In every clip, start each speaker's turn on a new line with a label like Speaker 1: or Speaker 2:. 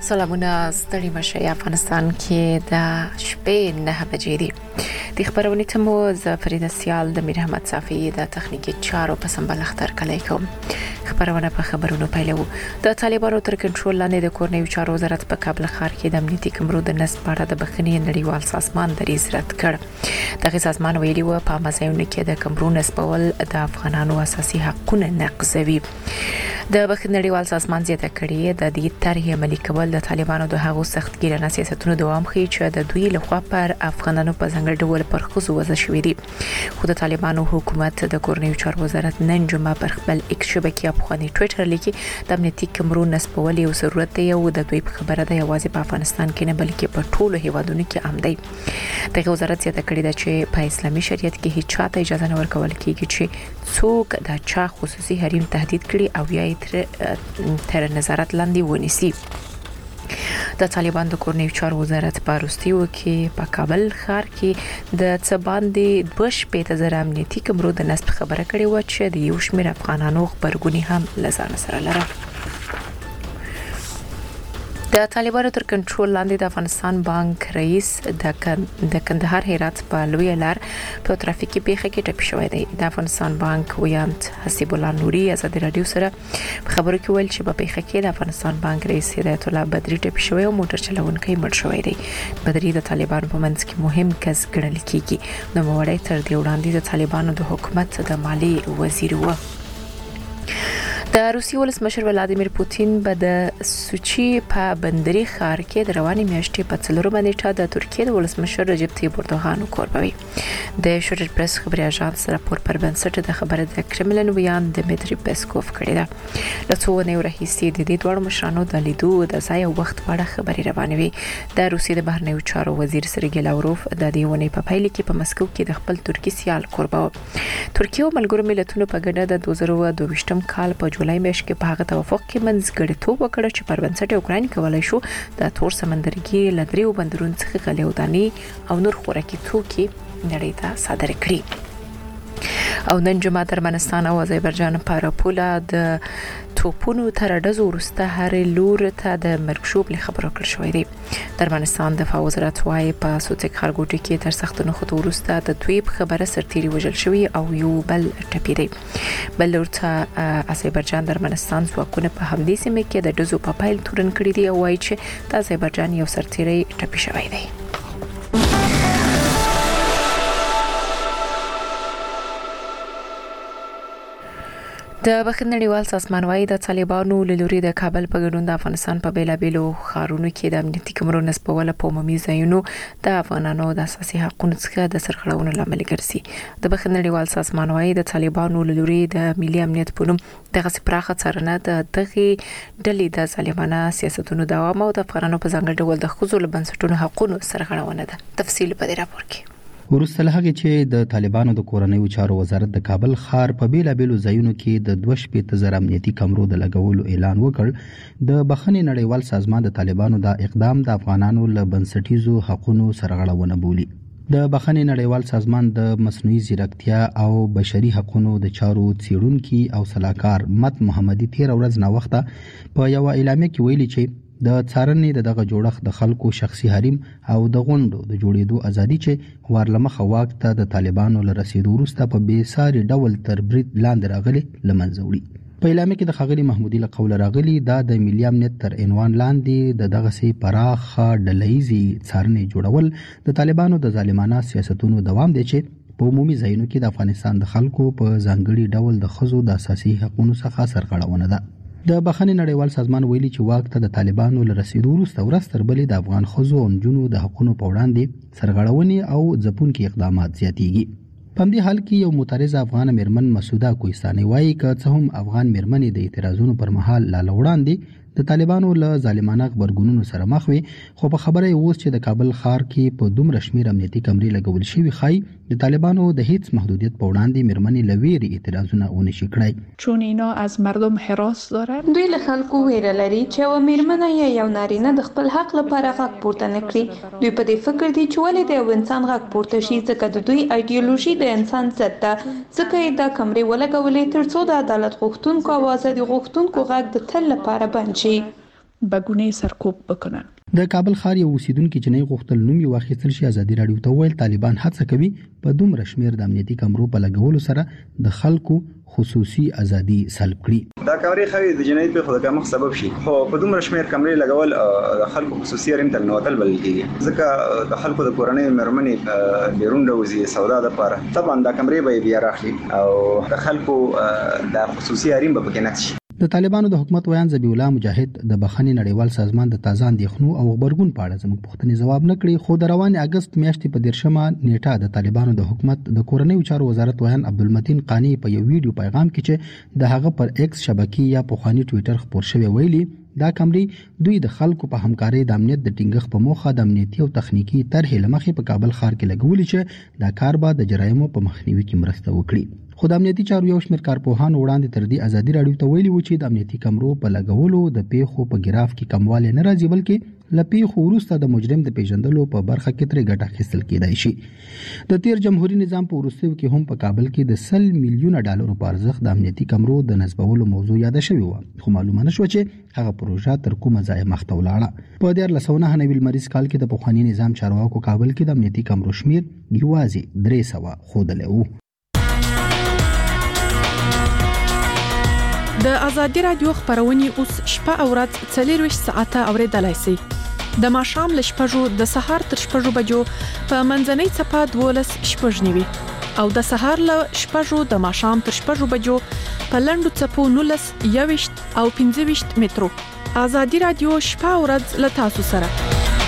Speaker 1: سلامونه ستړي مشه افغانستان کې د شپې 9 بجې دي د خبرونې ته مو زفریده سیال د میر احمد صافی د تخنیکی چارو په سمبل اختر کلی کوم خبرونه په خبرونو پیلو د طالبانو تر کنټرول لاندې د کورنیو چارو وزارت په کابل ښار کې د امنیتي کمرو د نسب په اړه د بخښنې نړیوال سازمان دریځ رد کړ دغه سازمان ویلي و په مزایونه کې د کمرو نسبول د افغانانو اساسي حقونه نقضوي د بخښنې نړیوال سازمان زیاته کړې د دې طرحې عملي کول د طالبانو د هغو سختګیرانه سیاستونو دوام ښیي چې د دوی لخوا پر افغانانو په ځانګړي ډول پر خصوص وضع شوې دي خو د طالبانو حکومت د کورنیو چارو وزارت نن جمعه پر خپل ایکس شبکې افغاني ټوئیټر لیکي د امنیتي کمرو نسبول یو ضرورت دی او د دوی په خبره ده یوازې په افغانستان کې نه بلکې په ټولو هیوادونو کې عام دی دغه وزارت زیاته کړې ده چې په اسلامي شریعت کې هیڅ چاته اجازه نه ورکول کیږي چې څوک د چا خصوصي حریم تهدید کړي او یا تر نظارت لاندې ونیسي د طالبان د کورنیو چارو وزارت په وروستیو کې په کابل ښار کې د څباندې 2.5 امنیتي کمرو د نسب خبره کړې و چې د یو شمېر افغانانو خبرګونی هم لزان سره لري د طالبانو تر کنټرول لاندې د افغانستان بانک رئیس د کندهار هرات په لوی لار په ترافیکي پیښه کې ټپي شوی دی د افغانستان بانک ویانت حسیب الله نوري ازادي رادیو سره خبرو کې ویل چې په پیښه کې د افغانستان بانک رئیس هدایت الله بدری ټپي شوی او موټر چلونکی مړ شوی دی بدری د طالبانو په منځ کې مهم کس ګڼل کیږي نو موړی تر دې وړاندې د طالبانو د حکومت د مالی وزیر و د روسیې ولسمشر ولادیمیر پوتین به د سوچي په بندري ښار کې د رواني میاشتې په 4 نیټه د ترکیې د ولسمشر رجب طیب اردوغان کوربوي د شوډر پریس خبري اژانس راپور پر بنسټ د خبره د کرملن ویان دمیټری پیسکوف کړی ده له څو نه ورهیستي د دې دوه مشرانو د لیدو د ځای او وخت په اړه خبري روانوي د روسیې د بهرنیو چارو وزیر سرګی لاوروف د دې ونې په پایله کې په مسکو کې د خپل ترکی سیال کوربو ترکیه او ملګرو ملتونو په ګډه د 2022 کال په جولای میاشت کې په هغه توافق کې منځګړیتوب وکړ چې پر بنسټ اوکرين کولای شو د تور سمندرګي لدریو بندرونو څخه غلې وداني او نور خوراکي توکي نړۍ ته صادر کړي او نن جمعه ترکمنستان او آذربایجان په راپوله د توپونو تر ډزو ورسته هر لور ته د مرګشوب له خبرو کړ شوې دي ترکمنستان د وزارت وايي په سوتک خرګوټي کې تر سختونو خطو ورسته د تویب خبره سرتيري وجل شوی او یو بل ټپي دی بل ورته آذربایجان ترکمنستان ځواکونه په همدې سیمه کې د ډزو په پایل تورن کړی دی او وايي چې د آذربایجان یو سرتيري ټپي شوی دی د بخښنې نړیوال سازمان وايي د طالبانو له لوري د کابل په ګډون د افغانستان په بیلابیلو ښارونو کې د امنیتي کمرو نسبول په عمومي ځایونو د افغانانو د اساسي حقوقو څخه د سرغړونې لامل ګرځي د بخښنې نړیوال سازمان وايي د طالبانو له لوري د ملي امنیت په نوم دغه پراخه څارنه د دغه ډلې د ظالمانه سیاستونو دوام او د افغانانو په ځانګړي ډول د خصوصي بنسټونو حقوقو سرغړونه ده تفصیل په دې راپور کې
Speaker 2: ورسته له هغه چې د طالبانو د کورنیو چارو وزارت د کابل ښار په بیلابیلو ځایونو کې د 2.5 امنیتي کمرو د لګولو اعلان وکړ د بخښنې نړیوال سازمان د طالبانو د اقدام د افغانانو له بنسټیزو حقوقو سرغړونه بولي د بخښنې نړیوال سازمان د مصنوعي ځیرکتیا او بشري حقوقو د چارو څیړونکي او صلاحکار مت محمدي 13 ورځ نه وخته په یو اعلامیه کې ویلي چې د څارنې دغه جوړښت د خلکو شخصي حریم او د غونډو د جوړېدو ازادي چې ورلمخه واک ته د طالبانو له رسیدو وروسته په بیساري ډول تر برید لاندې راغلي لمنځه وړي په اعلامیه کې د ښاغلي محمودي له قوله راغلي دا د ملي امنیت تر عنوان لاندې د دغسې پراخه ډلهییزې څارنې جوړول د طالبانو د ظالمانه سیاستونو دوام دی چې په عمومي ځایونو کې د افغانستان د خلکو په ځانګړي ډول د ښځو د اساسي حقوقو څخه سرغړونه ده د بخښنې نړیوال سازمان ویلي چې واک ته د طالبانو له رسیدو وروسته ورځ تر بلې د افغان ښځو او نجونو د حقوقو په وړاندې سرغړونې او ځپونکي اقدامات زیاتېږي په دې حال کې یو معترض افغان میرمن مسعوده کوهستاني وایي که څه هم افغان میرمنې د اعتراضونو پر مهال لا وړاندې د طالبانو له ظالمانه خبرګونونو سره مخ وي خو په خبره اوس چې د کابل ښار کې په دومره شمیر امنیتي کمرې لګول شوي ښایي د طالبانو د هیڅ محدودیت په وړاندې میرمنې له ویرې اعتراضونه ونشي کړای
Speaker 3: چون اینا از مردم حراس دارن
Speaker 4: دوی له خلکو ویره لري چې یو میرمنه یا یو نارینه د خپل حق لپاره غږ پورته نه کړي دوی په دې فکر دي چې ولې د یو انسان غږ پورته شي ځکه د دوی ایډیولوژي د انسان ضد ده ځکه یې دا کمرې ولګولې ترڅو د عدالت غوښتونکو او ازادي غوښتونکو غږ د تل لپاره بند شي
Speaker 3: بگونه سرکوب بکنن.
Speaker 2: د کابل ښار یو اوسیدونکو چې نه غوښتل نوم یې واخیستل شي ازادي رادیو ته ویل طالبان هڅه کوي په دومره شمیر د امنیتي کمرو په لګولو سره د خلکو خصوصي ازادي سلب کړي.
Speaker 5: دا کمرې خو د جنایت په خود کمخ سبب شي خو په دومره شمیر کمرې لګول د خلکو خصوصي ریم تل نوتل بل کیږي ځکه د خلکو د کورنۍ مرمنې بیرون دوزي سودا د لپاره طبعا دا کمرې به بیا راخلي او د خلکو د خصوصي ریم به کې نقش.
Speaker 2: د طالبانو د حکومت ویان ذبیح الله مجاهد د بخښنې نړیوال سازمان د تازه اندېښنو او خبرګون په اړه زموږ پوښتنې ځواب نه کړي خو د روان اگست میاشتې په 13مه نیټه د طالبانو د حکومت د کورنۍ چارو وزارت ویان عبدالمتین قانی په یو ویډیو پیغام کې چې د هغه پر ایکس شبکې یا پخوانی ټوئیټر خبر شوی ویلي دا کمرې دوی د خلکو په همکارۍ د امنیت د ټینګښت په موخه د امنیتي او تخنیکی طرحې لمخې په کابل ښار کې لګولې چې دا کار به د جرایمو په مخنیوي کې مرسته وکړي. خو د امنیتي چارو یو شمېر کارپوهانو وړاندې تر دې ازادي رادیو ته ویلي و چې د امنیتي کمرو په لګولو د پیښو په ګراف کې کموالی نه راځي بلکې له پیښو وروسته د مجرم د پیژندلو په برخه کې ترې ګټه اخیستل کېدای شي. د تیر جمهوریت نظام په وروستیو کې هم په کابل کې د 100 میلیونه ډالرو په ارزښت د امنیتي کمرو د نصبولو موضوع یاده شوې وه خو معلومه نه شوه چې هغه پروژه تر کومه ځایه مخته ولاړه. په 1999 لمریز کال کې د پخواني نظام چارواکو کابل کې د امنیتي کمرو شمیر یوازې 300 ښودلی و.
Speaker 3: د ازادي رادیو خبرونه اوس شپه او ورځ 24 ساعته اوریدلای شئ. د ماښام ل شپږو د سهار تر شپږو بجو په منځنۍ صفه 12:09 او د سهار ل شپږو د ماښام تر شپږو بجو په لنډو صفو 19:21 او 15 مترو. ازادي رادیو شپه او ورځ ل تاسو سره.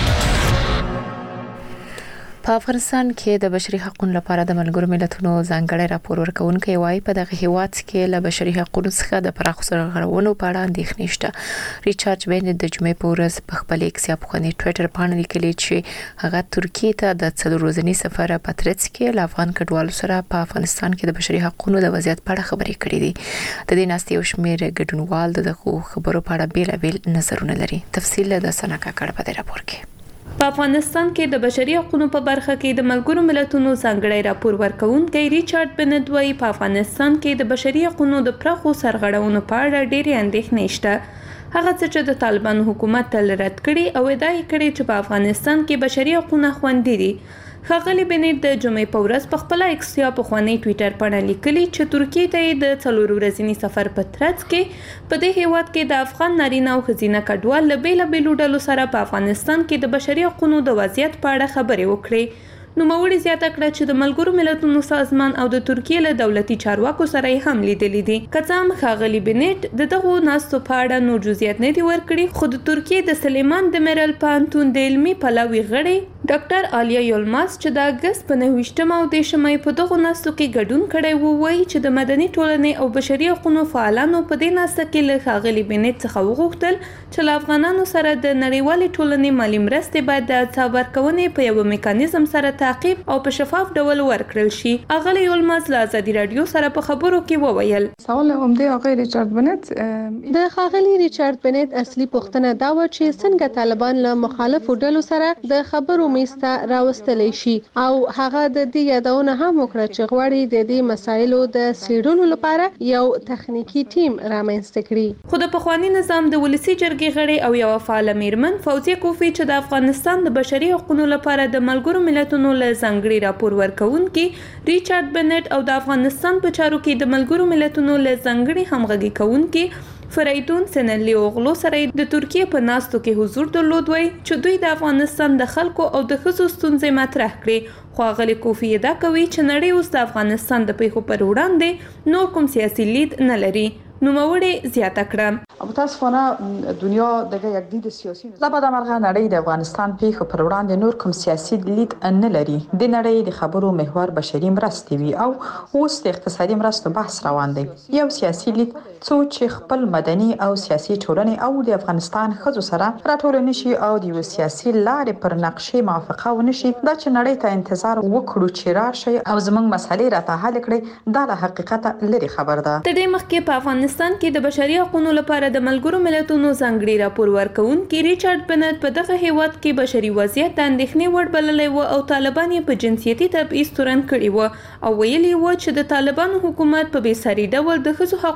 Speaker 1: په افغانستان کې د بشري حقوقو لپاره د ملګرو ملتونو ځانګړی راپور ورکونکي وايي په دغه هیواد کې له بشري حقوقو څخه د پراخ سرغړونو په اړه اندېښنې شته. ریچارډ بینټ د جمعې په ورځ په خپل ایکس یا پخوانی ټوئیټر باندې لیکلي چې هغه ترکیه ته د 4 ورځني سفر په ترڅ کې له افغان کډوالو سره په افغانستان کې د بشري حقوقو د وضعیت په اړه خبرې کړې دي. د دې ناستې یو شمېر ګډونوال دغه خبرو په اړه بیلابیل نظرونه لري. تفصیل د سنکا کړه په دې راپور کې.
Speaker 4: په افغانستان کې د بشري حقوقو په برخه کې د ملګرو ملتونو ځانګړی راپور ورکوونکی ریچارډ بینټ وايي په افغانستان کې د بشري حقوقو د پراخو سرغړونو په اړه ډېرې اندېښنې شته. هغه څه چې د طالبانو حکومت تل رد کړي او ادعا کړي چې په افغانستان کې بشري حقوق خوندي دي. ښاغلي بینټ د جمعې په ورځ په خپل ایکس یا پخوانی ټوئیټر باندې لیکلي چې ترکیه ته د 4 ورځني سفر په ترڅ کې په دې هیواد کې د افغان نارینه او ښځینه کډوال له بیلابیلو ډلو سره په افغانستان کې د بشري حقوقو د وضعیت په اړه خبرې وکړي. نوموړي زیاته کړه چې د ملګرو ملتونو سازمان او د ترکیه له دولتي چارواکو سره هم لیدلې دي. که هم ښاغلي بینټ دغه ناستو په اړه نور جزئیات نه دي ورکړي خو د ترکیه د سلیمان دمیرل پانتون د علمي پلاوي غړي ډاکټر آلیا یولماس چې د اگست په 9 او 10 په دغه ناستو کې ګډون کړی وو وایي چې د مدني ټولنې او بشري حقوقو فعالانو په دې ناسته کې له ښاغلي بینټ څخه وغوښتل چې له افغانانو سره د نړیوالې ټولنې مالي مرستې باید د حساب ورکونې په یو میکانیزم سره تعقیب او په شفاف ډول ورکړل شي. اغلی یولماس له ازادي رادیو سره په خبرو کې وویل
Speaker 6: سوال عمده آقای ریچارډ بینټ
Speaker 7: د ښاغلي ریچارډ بینټ اصلي پوښتنه دا و چې څنګه طالبان له مخالفو ډلو سره د خبرو میسته راوستلی شي او هغه د دې یادونه هم وکړه چې غواړي د دې مسایلو د څېړلو لپاره یو تخنیکی ټیم رامنځته کړي.
Speaker 4: خو د پخوانی نظام د ولسی جرګې غړي او یو فعال میرمن فوزیه کوفی چې د افغانستان د بشري حقوقو لپاره د ملګرو ملتونو له ځانګړي راپور ورکوونکي ریچارډ بینټ او د افغانستان په چارو کې د ملګرو ملتونو له ځانګړي همغږي کوونکي فریدون سنلی اوغلو سره د ترکیه په ناستو کې حضور درلود وای چې دوی د افغانستان د خلکو او د ښځو ستونزې مطرح کړي. خو هغه کوفی دا کوي چې نړۍ اوس د افغانستان د پیښو پر وړاندې نور کوم سیاسي لید نه لري. نوموړي زیاته کړه
Speaker 6: متاسفانه دنیا دغه یک دید سیاسي
Speaker 8: زبده مرغه نړۍ د افغانستان پیښو پر وړاندې نور کوم سیاسي لید نه لري. د نړۍ د خبرو محور بشري مرستې وي او اوس د اقتصادي مرستو بحث روان دی. یو سیاسي لید څو چې خپل مدني او سیاسي ټولنې او د افغانستان ښځو سره راټول نشي او د یو سیاسي لارې پر نقشې موافقه ونشي دا چې نړۍ ته انتظار وکړو چې راشي او زموږ مسلې راته حل کړي دا له حقیقت لري خبر ده.
Speaker 4: د دې مخکې په افغانستان کې د بشري حقوقو لپاره د ملګرو ملتونو ځانګړي راپور ورکوونکي ریچارډ بینټ په دغه هیواد کې بشري وضعیت د اندېښنې وړ بللی و او طالبان یې په جنسیتي تبعیض تورن کړي و او ویلي و چې د طالبانو حکومت په بې ساري ډول د ښځو حقوقو نقض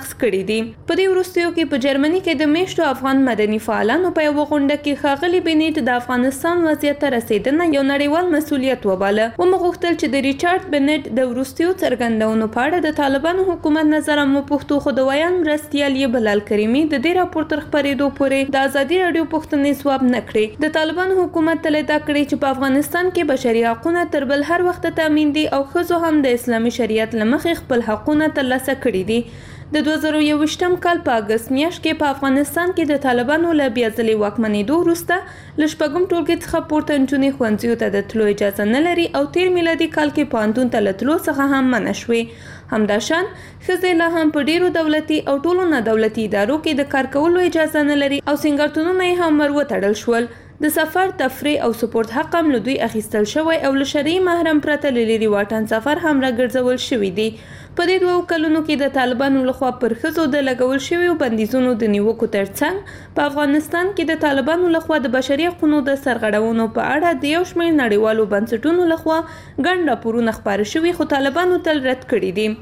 Speaker 4: بحث کړی دی. په دې وروستیو کې په جرمني کې د میشتو افغان مدني فعالانو په یو غونډه کې ښاغلي بنیټ د افغانستان وضعیت ته رسیدنه یو نړیوال مسؤلیت وباله. ومغوښتل چې د ریچارډ بنیټ د وروستیو څرګندونو په اړه د طالبانو حکومت نظر وپوښتو، خو د ویان مرستیال یې بلال کریمي د دې راپور تر خپرېدو پورې د ازادي راډیو پوښتنې ځواب نه کړې. د طالبانو حکومت تل ادعا کړې چې په افغانستان کې بشري حقونه تر بل هر وخت تامین دي او ښځو هم د اسلامي شریعت له مخې خپل حقونه ترلاسه کړي دي. د 2021 کال په اګست میاشت کې په افغانستان کې د طالبانو له بیا ځلې واکمنېدو وروسته له شپږم ټولګي څخه پورته نجونې ښوونځیو ته د تلو اجازه نه لري او تیر میلادي کال کې پوهنتون ته له تلو څخه هم منع شوې. همداشان ښځې لا هم په ډیرو دولتي او ټولو نه دولتي ادارو کې د کار کولو اجازه نه لري او سینګارتونونه یې هم ور وتړل شول. د سفر، تفریح او سپورت حق هم له دوی اخیستل شوی او له شرعي محرم پرته له لرې واټن سفر هم راګرځول شوي دي. په دې 2 کلونو کې د طالبانو لخوا پر ښځو د لګول شویو بندیزونو د نیوکو ترڅنګ په افغانستان کې د طالبانو لخوا د بشري حقوقو د سرغړونو په اړه د یو شمېر نړیوالو بنسټونو لخوا ګڼ راپورونه خپاره شوي، خو طالبانو تل رد کړي دي.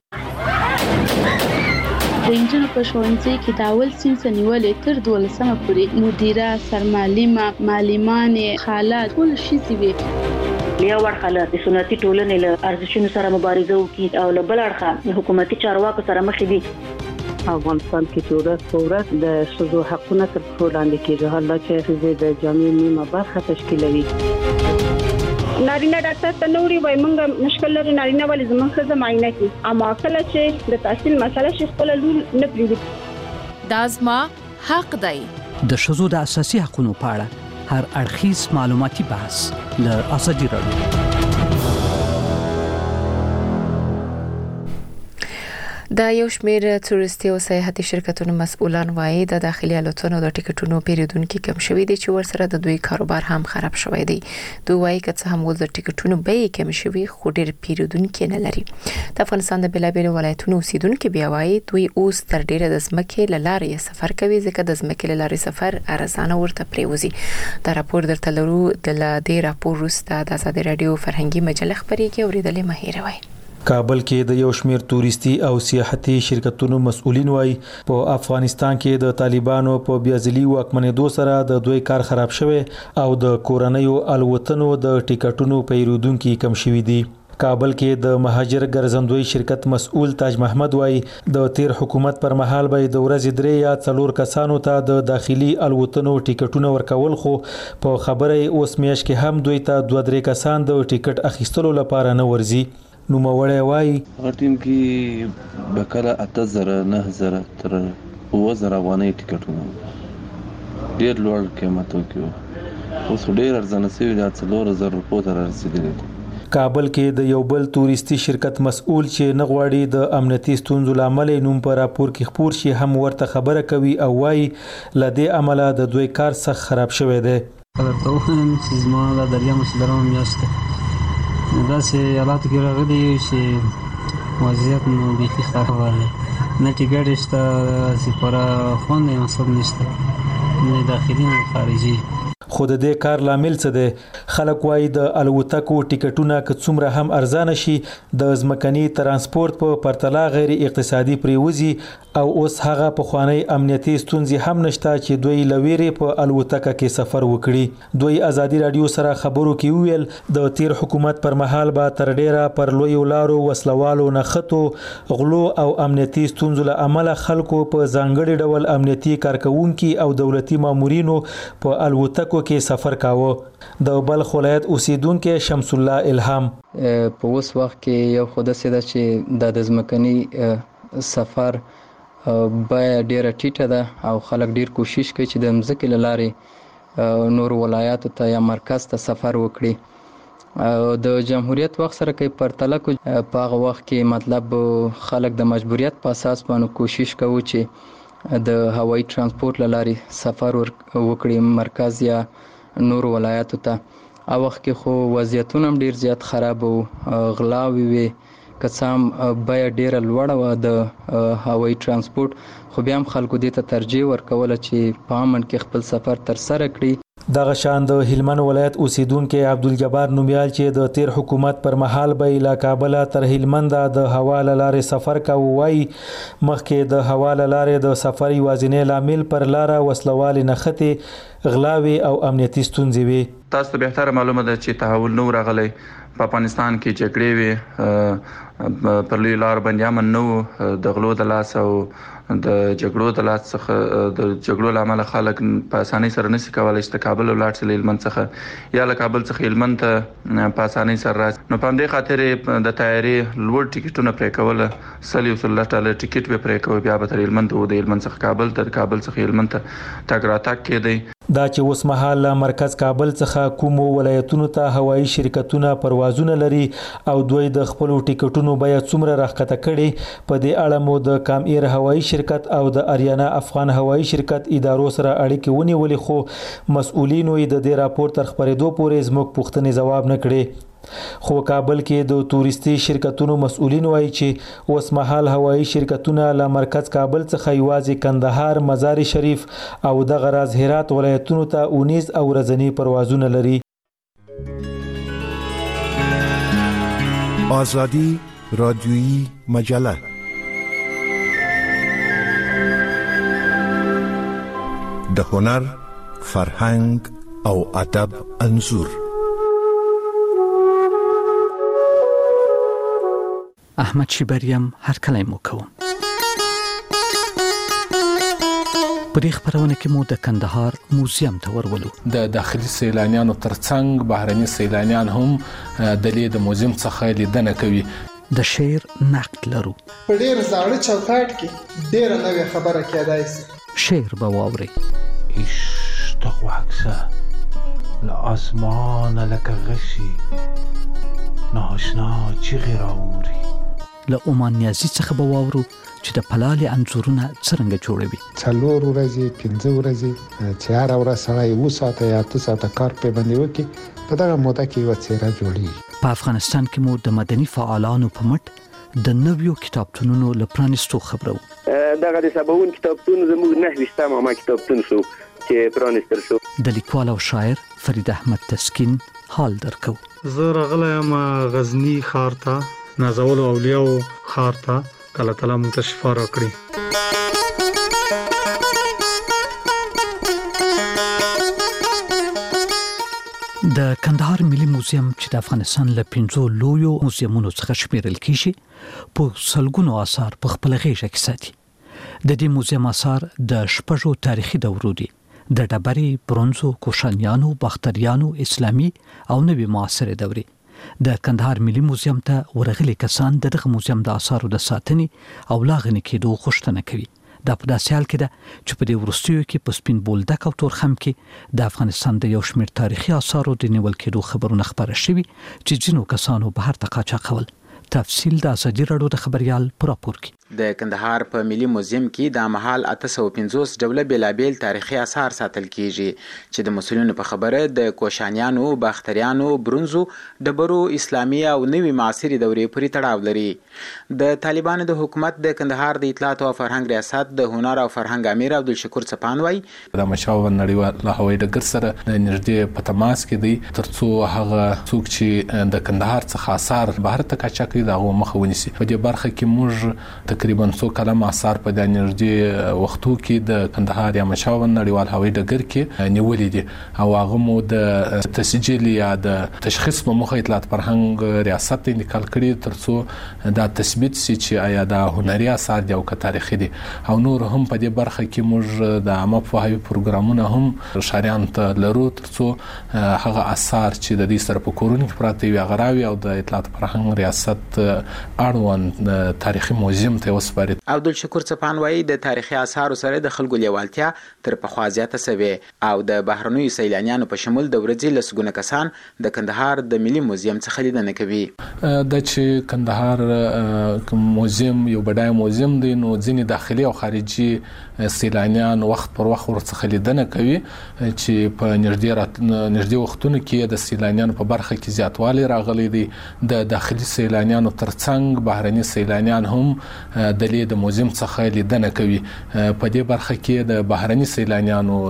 Speaker 9: د انجنونو په ښوونځي کې د اول صنف نیولې تر 12مه پورې مدیره، سرمعلمه، معلمانې، خاله ټول ښځې وي.
Speaker 10: یو اړخه د سنتي ټولنې له ارزښتونو سره مبارزه وکړي او له بل اړخه حکومتي چارواکو سره مخ دي.
Speaker 11: افغانستان کې چې ورځ په ورځ د ښځو حقونه تر پښو لاندې کېږي، حالا چې ښځې د جامعې نیمه برخه تشکیلوي.
Speaker 12: نارینه ډاکټر ته نو وړي وای مونږ مشکل لري نارینه ولې زموږ ښځه معاینه کوي، اما کله چې د تحصیل مسله شي خپل لور نه پریږدي.
Speaker 3: دا زما حق دی.
Speaker 13: د ښځو د اساسي حقوقو په اړه هر اړخیز معلوماتي بحث له ازادي راډیو.
Speaker 1: د یو شمېر تورستي او سیاحتي شرکتونو مسؤلان وایي د داخلي الوتنو د ټیکټونو پیرودونکو کم شوي دي چې ورسره د دوی کاروبار هم خراب شوی دی. دوی وایي که څه هم د ټیکټونو بیې کم شوي خو ډېر پیرودونکو نه لري. د افغانستان د بلابل ولایتونو اوسیدونکو بیا وایي دوی اوس تر ډېره د ځمکې له لارې سفر کوي ځکه د ځمکې له لارې سفر ارزانه ورته پریوزي. دا راپور درته لرو. د دې راپور وروسته د ازادي راډیو فرهنګي مجله خبريږي اوریدلې مهیروي.
Speaker 14: کابل کې د یو شمېر تورستي او سیاحتي شرکتونو مسؤلین وایي په افغانستان کې د طالبانو په بیازلي واکمنېدو سره د دوی کار خراب شوی او د کورنیو الوتنو د ټیکټونو پیرودونکو کم شوي دي. کابل کې د مهاجر ګرځندوی شرکت مسؤل تاج محمد وایي د تیر حکومت پر مهال به د ورځې 3 یا 4 کسانو ته د داخلي الوتنو ټیکټونه ورکول، خو په خبره اوس میاش کې هم دوی ته 2-3 کسان د ټیکټ اخیستلو لپاره نه ورځي. نو موړی وایي
Speaker 15: ټیم کې بکره 8000 تر 2000 افغانۍ ټیکټونه ډېر لوړ قیمتو کې اوس ډېر ارزانه شوي د 4000 روپیو ته رسیدلي.
Speaker 14: کابل کې د یو بل تورستي شرکت مسؤل چې نه غواړي د امنیتي ستونزو لامل نوم په راپور کې خبر شي هم ورته خبره کوي او وایي لدې عمله د دوی کار سخت خراب شوی دی.
Speaker 16: ورته وخم چې زما د دریا مسلرم میاشته داسې حالاتو کې راغلی چې وضعیت نو بیخي خراب دی، نه ټیکټ شته، سپاره خوند یې مسؤل نشته، نه داخلي نه خارجي.
Speaker 14: خو د دې کار لامل څه دی؟ خلک وایي د الوتکو ټیکټونه که څومره هم ارزانه شي د ځمکني ترانسپورت په پرتله غیر اقتصادي پریوزي او اوس هغه پخوانی امنیتي ستونزې هم نشته چې دوی لویرې په الوتکه کې سفر وکړي. دوی ازادي رادیو سره خبرو کې ویل د تیر حکومت پر مهال به تر ډیره پر لوی لارو وسلوالو نخښتو، غلو او امنیتي ستونزو له امله خلکو په ځانګړي ډول امنیتي کارکونکو او دولتي مامورینو په الوتکو کې سفر کاوه. د بلخ ولایت اوسیدونکو شمس الله الهام
Speaker 17: په اوس وخت کې یو خود سده چې د ځمکني سفر بیا ډیره ټیټه ده او خلک ډیر کوشش کوي چې د مځکې له لارې نور ولایاتو ته یا مرکز ته سفر وکړي. د جمهوریت وخت سره کې پرتله کو په هغه وخت کې مطلب خلک د مجبوریت په اساس باندې کوشش کوي چې د هوایي ترانسپورت له لارې سفر وکړي مرکز یا نور ولایاتو ته. او وخت کې خو وضعیتونه هم ډیر زیات خراب او غلاوي وي، که څه هم بیا ډیره لوړه وه د هوایي ترانسپورت، خو بیا هم خلکو دې ته ترجیح ورکوله چې په امن کې خپل سفر ترسره کړي.
Speaker 14: دغه شان د هلمند ولایت اوسیدونکو عبدالجبار نومیال چې د تیر حکومت پر مهال به له کابل تر هلمند د هوا لارې سفر کاوه وای مخکې د هوا لارې د سفر یوازینی لامل پر لار وسلوال نخته غلاوي او امنیتي ستونزې وي.
Speaker 18: تاسو ته به معلومه ده چې تحول نو راغلی په افغانستان کې جګړې وي پر لوی لار باندې امن نو د غلو د لاس او د جګړو د لاس څخه د جګړو لامل خلک په اسانۍ سره نشي کولای چې کابل ولاړ شي هلمند څخه یا له کابل څخه هلمند ته په اسانۍ سره راځي. نو په دې خاطر د تیاری لوړ ټیکټونه پرې کول سلیو صلی الله تعالی ټیکټ به پرې کوي بیا به تر هلمند او د هلمند څخه کابل تر کابل څخه هلمند ته تګ راتګ کېدی.
Speaker 14: دا چې اوس مهال مرکز کابل څخه کوم ولایتونو ته هوایي شرکتونه پروازونه لري او دوی د خپل ټیکټونو بیا څومره راخته کړي په دې اړه مو د کام ایر هوایي شرکت او د اریانا افغان هوایي شرکت ادارو سره اړیکې ونیولې خو مسؤلینو د دې راپور تر خبرېدو پورې زموږ پوښتنې ځواب نه کړي. خو کابل کې د توريستي شرکتونو مسؤلین وایي چې اوس مهال هوایي شرکتونه له مرکز کابل څخه یوازې کندهار، مزار شریف او د غراز هرات ولایتونو ته 19 او ورځنی پروازونه لري.
Speaker 19: آزادی رادیویی مجله د هنر، فرهنګ او ادب انځور.
Speaker 13: احمد شیبریم هر کله مو کوم. په دې خبرونه کې مو د کندهار موزیم ته ورولو.
Speaker 20: د داخلي سیلانیانو ترڅنګ بهرني سیلانیان هم د موزیم څخه لیدنه کوي.
Speaker 13: د شعر نقد لرو.
Speaker 21: په ډېر زاړه چوکاټ کې ډېر نوې خبره کېدای شي.
Speaker 13: شعر به واوري.
Speaker 22: اشتاق وعکسه لآسمان لک غشی ناشنا چیغی راوری.
Speaker 13: له عمان نیازی څخه به واورو چې د پلالې انځورونه څرنګه جوړوي.
Speaker 23: 4 ورځې 5 ورځې چې هر ورځ سړی 2 ساعته یا 3 ساعته کار په باندې وکړي په دغه موده کې یو څیره جوړیږي.
Speaker 13: په افغانستان کې مو د مدني فعالانو په مټ د نویو کتابتونونو له پرانیستو خبرو.
Speaker 24: دغه د سباوون کتابتون زموږ 9 ما کتابتون شو چې پرانیستل شو.
Speaker 13: د لیکوال او شاعر فرید احمد تسکین حال درکو.
Speaker 25: زه راغلی یم غزنی ښار ته، نازول اولیاء ښار ته، کله تعالی مونږ ته شفا راکړي.
Speaker 13: د کندهار ملي موزیم چې د افغانستان له 5 لویو موزیمونو څخه شمیرل کیږي په سلګونو آثار په خپل غیږه کې ساتي. د دې موزیم آثار د شپږو تاریخي دورو دي: د ډبرې، برونزو، کوشانیانو، باختریانو، اسلامي او نوي معاصره دورې. د کندهار ملي موزیم ته ورغلي کسان دغه موزیم د آثارو د ساتنې او لاغنې کېدو غوښتنه کوي. دا په داسې حال کې ده چې په دې وروستیو کې په سپین بولدک او تورخم کې د افغانستان د یو شمېر تاریخي آثارو د نیول کېدو خبرونه خبره شوي چې ځینو کسانو بهر ته قاچاقول. تفصیل د ازادي راډیو د خبريال پر راپور کې.
Speaker 26: د کندهار په ملي موزیم کې د مهال 850 ډوله بیلابیل تاریخي آثار ساتل کیږي چې د مسؤلینو په خبره د کوشانیانو، باختریانو، برونزو، ډبرو، اسلامي او نوي معاصري دورې پورې تړاو لري. د طالبانو د حکومت د کندهار د اطلاعات او فرهنګ ریاست د هنر او فرهنګ امیر عبدالشکور څپان وایي
Speaker 20: د مشاور نړیوال هوایي ډګر سره د نږدې په تماس کې دی ترڅو هغه څوک چې د کندهار څخه آثار بهر ته قاچاق کړي دا مخه ونیسي. په دې برخه کې موږ تقریبا 100 کلم آثار په د نږدې وختو کې د کندهار یا مشاور نړیوال هوایي ډګر کې نیولې دي او هغه مو د تسجیل یا د تشخیص په مخه اطلاعات فرهنګ ریاست ته انتقال کړي ترڅو دا تثبیت شي چې آیا دا هنري آثار دي او که تاریخي دي. او نور هم په دې برخه کې موږ د عامه پوهاوي پروګرامونه هم شاریان ته لرو ترڅو هغه آثار چې د دې سره په کورونو کې پراته وي غراوي او د اطلاعات فرهنګ ریاست اړوند تاریخي موزیم ته وسپاري.
Speaker 26: عبدالشکور څپان وایي د تاریخي آثارو سره د خلکو لیوالتیا تر پخوا زیاته شوې او د بهرنیو سیلانیانو په شمول د ورځې لسګونه کسان د کندهار د ملي موزیم څخه لیدنه کوي.
Speaker 20: د چې کندهار موزیم یو بډای موزیم دی نو ځینې داخلي او خارجي سیلانیان وخت پر وخت ورڅخه لیدنه کوي چې په نږدې وختونو کې د سیلانیانو په برخه کې زیاتوالی راغلی دی. د داخلي سیلانیان سیلانیانو ترڅنګ بهرني سیلانیان هم د لید موزیم څخه لیدنه کوي. په دې برخه کې د بهرني سیلانیانو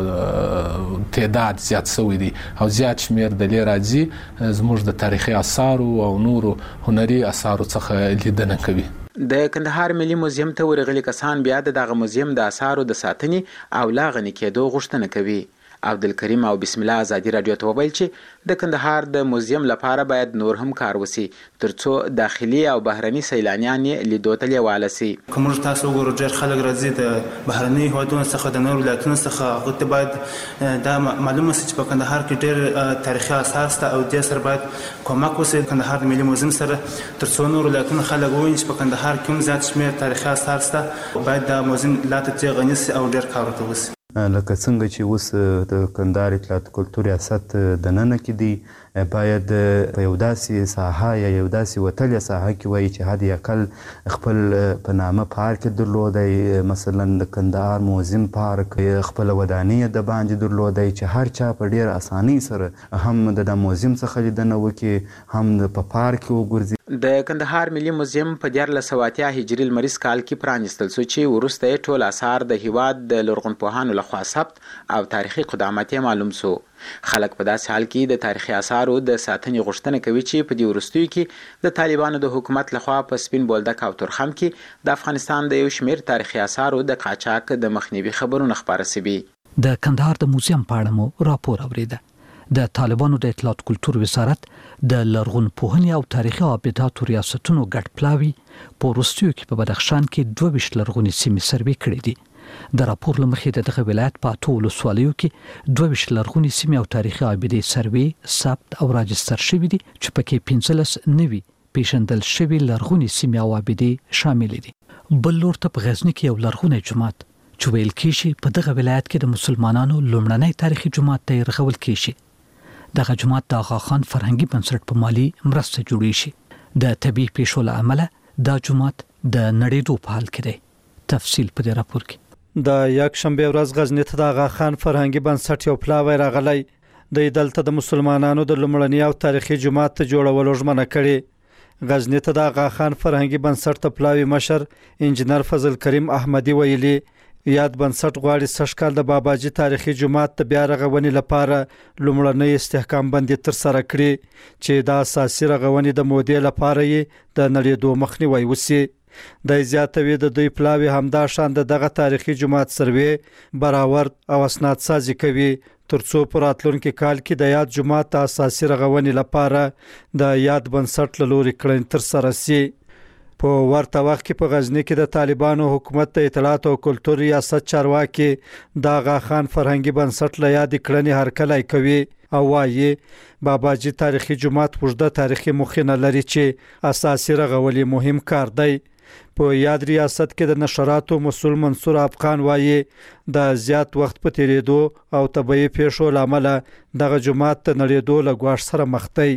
Speaker 20: تعداد زیات شوی دی او زیات شمیر د لید راځي زموږ د تاریخي آثار او نورو هنري آثار څخه لیدنه کوي.
Speaker 26: د کندهار ملي موزیم ته ورغلي کسان بیا دغه موزیم د آثارو د ساتنې او لا غني کېدو غوښتنه کوي. عبدالکریم او بسم الله ازادي رادیو ته وویل چې د کندهار د موزیم لپاره باید نور هم کار وسی ترڅو داخلي او بهرني سیلانیان لیدو ته لیواله سي.
Speaker 2: کوم تاسو ګورو ډېر خلک راځي د بهرني هیوادونو څخه د نورو ولایتونو څخه هغه ته باید دا معلومه سي چې په کندهار کې ډېر تاریخي آثار شته او د سر باید کومک وسی کندهار ملي موزیم سره ترڅو نور ولایتونو خلک وویني چې په کندهار کې هم زیات شمیر تاریخي آثار شته باید دا موزیم لا ته غني سي او ډېر کار وکړي وسی.
Speaker 4: لکه څنګه چې اوس د کندهار اطلاعات کلتور ریاست د نن کې دی باید په یو داسې ساحه یا یو داسې وتلې ساحه کې وایي چې حد اقل خپل په نامه پارک درلودی، مثلا د کندهار موزیم پارک خپل ودانۍ د باندې درلودی چې هر چا په ډیر اسانۍ سره هم د موزیم څخه لیدنه وکړي هم په پارک کې وګرځي.
Speaker 26: د کندهار ملي موزیم په 1480 هجري لمریز کال کې پرانیستل شو چې وروسته ټول آثار د هیواد د لرغونپوهانو لخوا ثبت او تاریخي قدامت معلوم شو. خلک په داسې حال کې د تاریخي آثارو د ساتنې غوښتنه کوي چې په دې وروستیو کې د طالبانو د حکومت لخوا په سپین بولدک او تورخم کې د افغانستان د یو شمېر تاریخي آثارو د قاچاق د مخنیوي خبرونه خپاره شوي.
Speaker 13: د کندهار د موزیم په اړه مو راپور اوریده. د طالبانو د اطلاعات کلتور وزارت د لرغونپوهنې او تاریخي ابداتو ریاستونو ګډ پلاوي په وروستیو کې په بدخشان کې 22 لرغونې سیمې سروې کړې دي. د راپور لمخې دغه ولایت په 8 ولسوالیو کې 22 لرغونې سیمې او تاریخي ابدې سروې ثبت او راجستر شوې دي چې پکې 15 نوي پیژندل شوي لرغونې سیمې او ابدې شامل دي. بل لور ته په غزنی کې یو لرغونی جومات چې ویل کېږي په دغه ولایت کې د مسلمانانو لومړنی تاریخي جومات ته رغول کېږي. دغه جومات د آغا خان فرهنګي بنسټ په مالی مرسته جوړی شي. د طبيعي پیښو له امله دا جومات د نړیدو په حال کې دی. تفصیل په دې راپور کې.
Speaker 25: د یک شنبه ورځ غزنی ته د آغا خان فرهنګي بنسټ یو پلاوی راغلی. د دلته د مسلمانانو د لومړني او تاریخي جومات ته جوړولو ژمنه کړې. غزنی ته د آغا خان فرهنګي بنسټ ته پلاوی مشر انجنیر فضل کریم احمدی ویلي یاد بنسټ غواړي سږ کال د باباجي تاریخي جومات ته بیا رغونې لپاره لومړنۍ استحکام بندي تر سره کړي چې د اساسي رغونې د مودې لپاره یې د نړیدو مخنیوي وسی. د زیاتوي د دوی پلاوی همدا شان دغه تاریخي جومات سروې برابر او اسناد سازي کوي ترڅو په راتلونکي کال کې د یاد جومات د اساسي رغونې لپاره د یاد بنسټ له لوري کړنې تر سره شي. په ورته وخت کې په غزنی کې د طالبانو حکومت د اطلاعات او کلتور ریاست چارواکي د آغا خان فرهنګي بنسټ له یاد کړنې هرکلی کوي او وايي باباجي تاریخي جومات وجده تاریخي مخینه لري چې اساسي رغولي مهم کار دی. په یاد ریاست کې د نشراتو مسؤل منصور افغان وايي د زیات وخت په تیریدو او طبيعي پیښو لامل دغه جومات ته نړیدو له ګواښ سره مخ دی.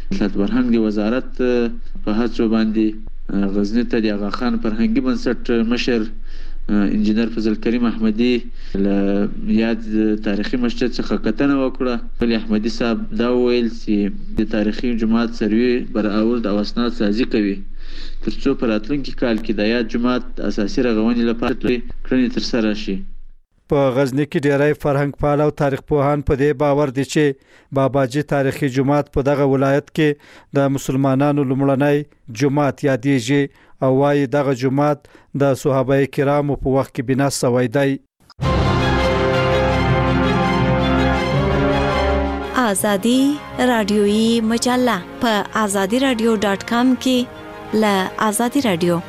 Speaker 15: د فرهنګ وزارت په هڅو باندې غزنی ته د آغا خان فرهنګي بنسټ مشر انجنیر فضل کریم احمدی له یاد تاریخي مسجد څخه کتنه وکړه. ولی احمدی صاحب دا ویل چې د تاریخي جومات سروې برابر او اسناد سازي کوي ترڅو په راتلونکي کال کې د یاد جومات اساسي رغونې لپاره کړنې تر سره شي.
Speaker 25: په غزنی کې ډیری فرهنګ پال او تاریخ پوهان په دې باور دي چې باباجي تاریخي جومات په دغه ولایت کې د مسلمانانو لومړنی جومات یادېږي او وايي دغه جومات د صحابه کرامو په وخت کې بنا شوی دی.
Speaker 5: آزادی رادیویی مجله په azadiradio.com کې له آزادی رادیو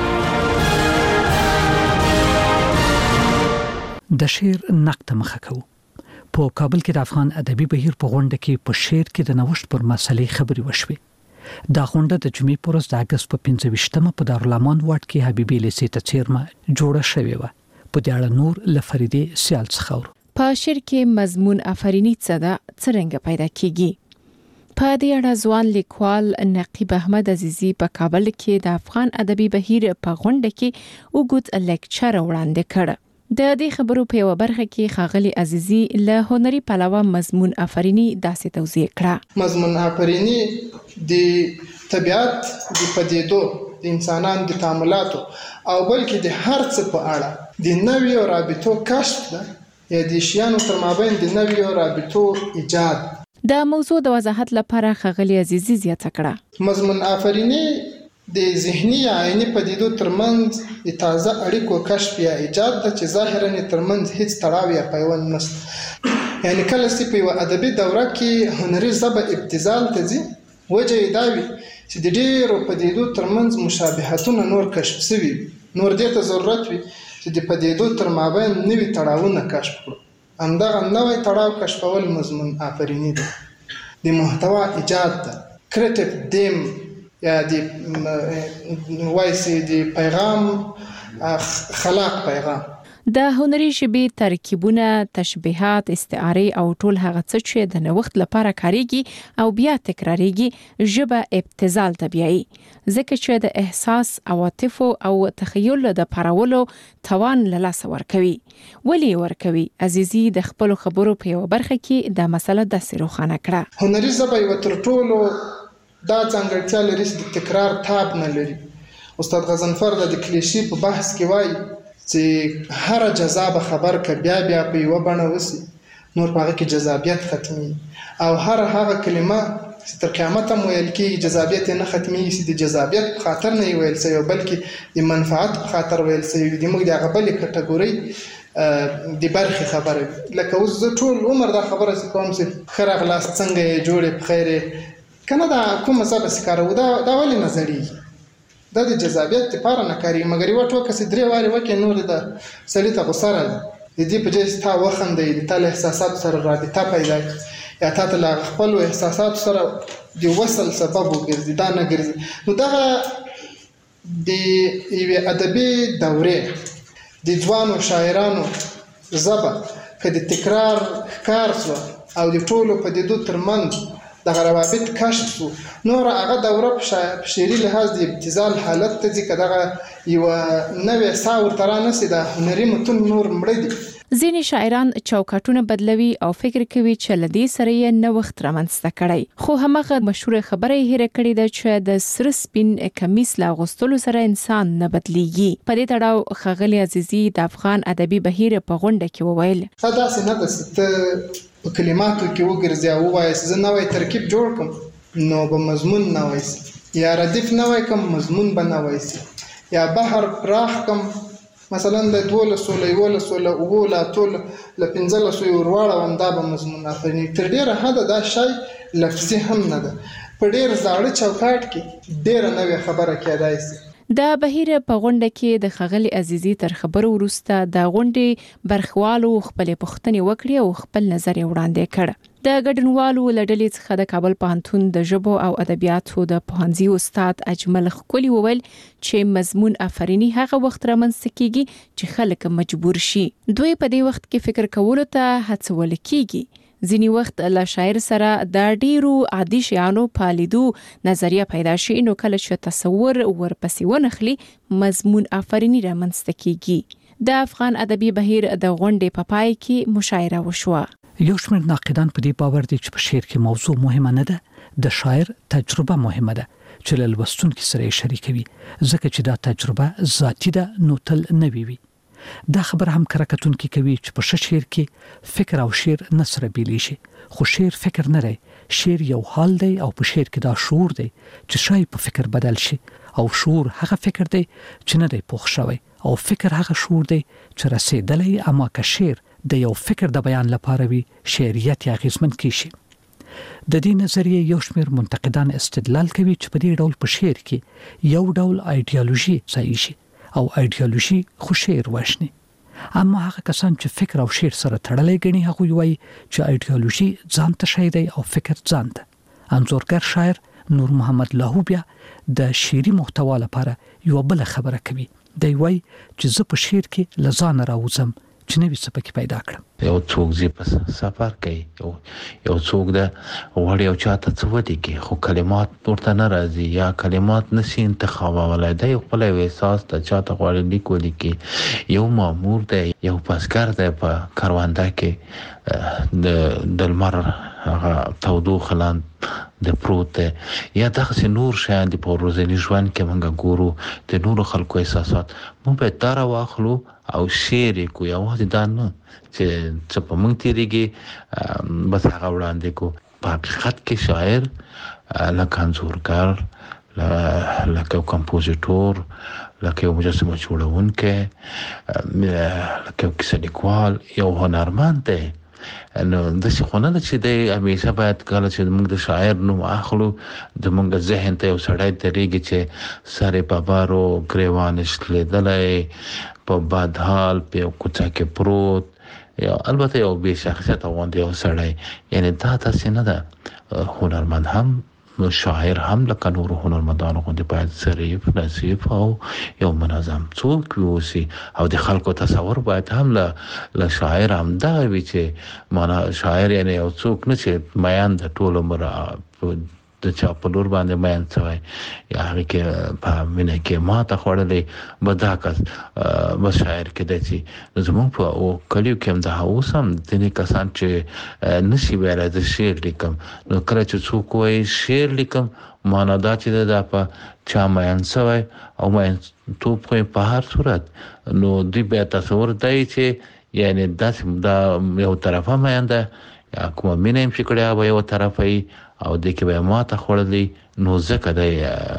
Speaker 13: د شعر نقد مخه کوو. په کابل کې د افغان ادبي بهیر په غونډه کې په شعر کې د نوښت پر مسلې خبري وشوي. دا غونډه د جمعې پر ورځ د اگست په 15مه په دارالامان واټ کې حبیبي لیسې ته چیرمه جوړه شوې و. په دې اړه نور لفریدې سیال څخه
Speaker 1: په شعر کې مضمون افرینی څه ده څنګه پیدا کیږي. په دې اړه ځوان لیکوال نقیب احمد عزیزی په کابل کې د افغان ادبي بهیر په غونډه کې وګړي لیکچر وړاندې کړ. د دې خبرو په یو برخه کې خاغلی عزیزی له هنري پلوه مضمون افرینی داسې توضیح کړه.
Speaker 21: مضمون افرینی د طبیعت د پدیدو د انسانانو د تعاملاتو او بلکې د هر څه په اړه د نویو رابطو کشف ده یا د شیانو تر مابین د نویو رابطو ایجاد.
Speaker 1: د موضوع د وضاحت لپاره ښاغلي عزیزي زیاته کړه.
Speaker 21: مضمون آفریني د ذهني یا عیني پدیدو ترمنځ د تازه اړیکو کشف یا ایجاد ده چې ظاهرا یې ترمنځ هیڅ تړاو یا پیوند نشته. یعنی کله چې په یوه ادبي دوره کې هنري ژبه ابتذال ته ځي، وجه یې دا وي چې د ډېرو پدیدو ترمنځ مشابهتونه نور کشف شوي وي. نور دې ته ضرورت وي چې د پدیدو تر مابین نوي تړاوونه کشف کړو. همدغه نوی تړاو کشفول مضمون آفریني ده. د محتوا ایجاد ده. کریټیو دیم یا د وایسي د پیغام خلاق پیغام.
Speaker 1: د هنري ژبې ترکیبونه، تشبیهات، استعارې او ټول هغه څه چې د نوښت لپاره کاریږي او بیا تکراریږي ژبه ابتذال ته بیایي، ځکه چې د احساس، عواطفو او تخیل د پارولو توان له لاسه ورکوي. ولې ورکوي؟ عزیزي د خپلو خبرو په یوه برخه کې دا مسله داسې روښانه کړه.
Speaker 21: هنري ژبه یوه تر ټولو دا ځانګړتیا لري چې د تکرار تاب نه لري. استاد غضنفر د کلیشې په بحث کې وایي چې هر جذابه خبر که بیا بیا په یوه بڼه وسی نور په هغه کې جذابیت ختمي، او هر هغه کلمه چې تر قیامت هم ویل کېږي جذابیت یې نه ختمیږي چې د جذابیت په خاطر نه یې ویل سوی بلکې د منفعت په خاطر ویل سوی وي. موږ د هغه بلې کټګورۍ د برخې خبره وي. لکه اوس زه ټول عمر دا خبره چې کوم چې ښه راغلاست، څنګه یې جوړې په خیر یې که نه دا کومه ژبه چې کاروو دا ولې نه زړېږي؟ دا د جذابیت لپاره نه کاریږي، مګر یوه ټوکه چې درې وارې وکړې نور د سړي ته غوسه راځي. د دې په ځای چې تا وخندوي، د تا له احساساتو سره رابطه پیدا کړي یا تا ته له خپلو احساساتو سره د وصل سبب وګرځي، دا نه ګرځي. نو دغه د یوې ادبي دورې د ځوانو شاعرانو ژبه که د تکرار ښکار سوه او د ټولو پدیدو ترمنځ دغه روابط کشف شو، نور هغه دوره په شعري لحاظ د ابتذال حالت ته ځي. که دغه یوه نوې ساه ورته رانسي، د هنري متون نور مړه دي.
Speaker 1: ځینې شاعران چوکاټونه بدلوي او فکر کوي چې له دې سره یې نوښت رامنځته کړی، خو همغه مشهوره خبره یې هېره کړې ده چې د سره سپین کمیس له اغوستلو سره انسان نه بدلیږي. په دې تړاو ښاغلي عزیزي د افغان ادبي بهیر په غونډه کې وویل:
Speaker 21: داسې نه ده چې ته په کلماتو کې وګرځې او ووایې زه نوی ترکیب جوړ کړم نو به مضمون نوی سي، یا ردیف نوی کړم مضمون به نوی سي، یا بحر پراخ کړم مثلا د 12 له 11 له 9 له 10 له 15 ورواړوم، دا به مضمون آفریني. تر ډېره حده دا شی لفظي هم نه ده. په ډېر زاړه چوکاټ کې ډېره نوې خبره کېدای سي.
Speaker 1: د بهیر په غونډه کې د ښاغلي عزیزي تر خبرو وروسته د غونډې برخوالو خپلې پوښتنې وکړې او خپل نظر یې وړاندې کړ. د ګډونوالو له ډلې څخه د کابل پوهنتون د ژبو او ادبیاتو د پوهنځي استاد اجمل ښکلي وویل چې مضمون آفریني هغه وخت رامنځته کیږي چې خلک مجبور شي. دوی په دې وخت کې فکر کولو ته هڅول کیږي. ځینی وخت له شاعر سره د ډیرو عادي شیانو په لیدو نظریه پیدا شي، نو کله چې تصور ورپسې ونخلي مضمون آفریني رامنځته کیږي. د افغان ادبي بهیر د غونډې په پای کې مشاعره وشوه.
Speaker 13: یو شمېر ناقدان په دې باور دي چې په شعر کې موضوع مهمه نه ده، د شاعر تجربه مهمه ده چې له لوستونکو سره یې شریکوي، ځکه چې دا تجربه ذاتی ده نو تل نوي وي. دا خبر هم کرکټونکي کوي چې په شعر کې فکر او شعر نه سره بیلی شي، خو شعر فکر نه دی، شعر یو حال دی او په شعر کې دا شعور دی چې شای په فکر بدل شي، او شعور هغه فکر دی چې نه دی پوخ شوی، او فکر هغه شعور دی چې رسیدلی. اما که شعر د یو فکر د بیان لپاره وي، شعریت یې اغیزمن کیږي. د دې نظریې یو شمېر منتقدان استدلال کوي چې په دې ډول په شعر کې یو ډول ایډیالوژي ځای شي او ایډیالوژي خو شعر وښني. اما هغه کسان چې فکر او شعر سره تړلې ګڼي هغه وایي چې ایډیالوژي ځان ته شی دی او فکر ځان ته. انځورګر شاعر نور محمد لاهوبیا د شعري محتوا لپاره یو بل خبره کوي. دی وایي چې زه په شعر کې لزان راوځم چې نوې څه پکې پیدا کړم.
Speaker 22: یو څوک زی په سفر کوي، یو څوک د وړ یو چاته څه ودی کې خو کلمات ورته نه راځي یا کلمات نشي انتخابولای، دا یو خپل احساس د چاته غوړ لیکول کې یو مامور دی، یو پاسکار دی په کاروانده کې د لمر هغه تودوخه لاندې د پروت دی یا دغسې نور شیان دي په ورځني ژوند کې موږ ګورو د نورو خلکو احساسات موږ باید دا راواخلو او شعر یې کړو یوازې دا نه چې څه په موږ تېرېږي بس هغه وړاندې کړو په حقیقت کې شاعر لکه انځورګر لکه یو کمپوزیټور لکه یو مجسمه جوړونکی لکه یو کیسه لیکوال یو هنرمند دی نو داسې خو نه ده چې دی همیشه باید کله چې موږ د شاعر نوم اخلو زموږ ذهن ته یو سړی درېږي چې سر یې په بارو ګریوان یې شلېدلی په بد حال په یو کوڅه کې پروت یا البته یو بې شخصیته غوندې یو سړی یعنې دا داسې نه ده هنرمند هم شاعر هم لکه نورو هنرمندانو غوندې باید ظریف نظیف او یو منظم څوک واوسي او د خلکو تصور باید هم له شاعر همدا وي چې معنا شاعر یعنې یو څوک نه چې میان د ټول عمر د چا په لور باندې میان شوی یا هغې کې په مینه کې ماته خوړلی به دا کس بس شاعر کېدی شي نو زموږ په کلیو کې هم دا اوس هم ځینې کسان چې نشي ویلی زه شعر لیکم نو کله چې څوک وایي شعر لیکم معنا دا چې دا په چا میان شوی او میانتوب خو په هر صورت نو دوی بیا تصور دی چې یعنې داسې دا یو طرفه میان ده یا کومه مینه یې چې کړې به یو طرفه یي او دې کې به یې ماته خوړلی نو ځکه دی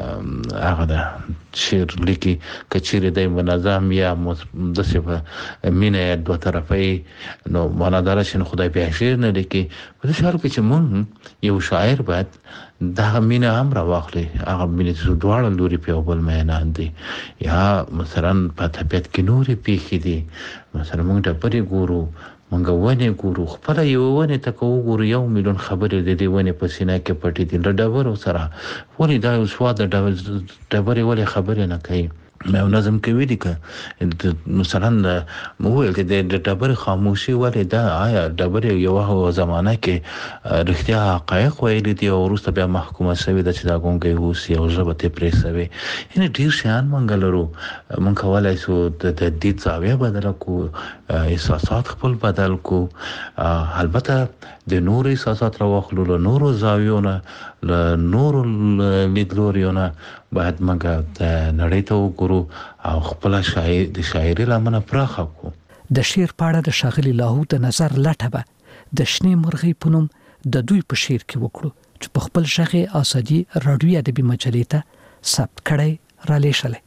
Speaker 22: هغه ده شعر لیکي که چیرې دی منظم یا داسې په مینه یې دوه طرفه یي نو معنا دا چې نو خدای بیا شعر نه لیکي په دې شعر کې چې موږ یو شاعر باید دغه مینه هم راواخلي هغه مینې چې دواړه لوري په یو بل میینان دي یا مثلا په طبیعت کې نورې پیښې دي مثلا موږ ډبرې ګورو موږ ونې ګورو خپله یوه ونې ته که وګورو 1 میلیون خبرې د دې ونې په سینه کې پټې دي له ډبرو سره ولې دا یو سواد د ډبرې ولې خبرې نه کوي یو نظم کې ویلي که مثلا وویل چې د ډبرې خاموشي ولې دا آیا ډبرې یوه زمانه کې رښتیا حقایق ویلي دي او وروسته بیا محکومه شوې ده چې دا ګونګی اوسي او ژبه ترې پرې شوې یعنې ډېر شیان موږ لرو موږ کولی شو د دید زاویه بدله کړو احساسات خپل بدل کړو البته د نورو احساسات راواخلو له نورو زاویو نه له نورو لیدلوریو نه باید موږ نړۍ ته وګورو او خپله د شاعري لمنه پراخه کړو
Speaker 13: د شعر په اړه د ښاغلي لاهو د نظر لټه به د شنې مرغۍ په نوم د دوی په شعر کې وکړو چې په خپل غږ آزادي راډیوي ادبي مجلې ته ثبت کړی رالیږلی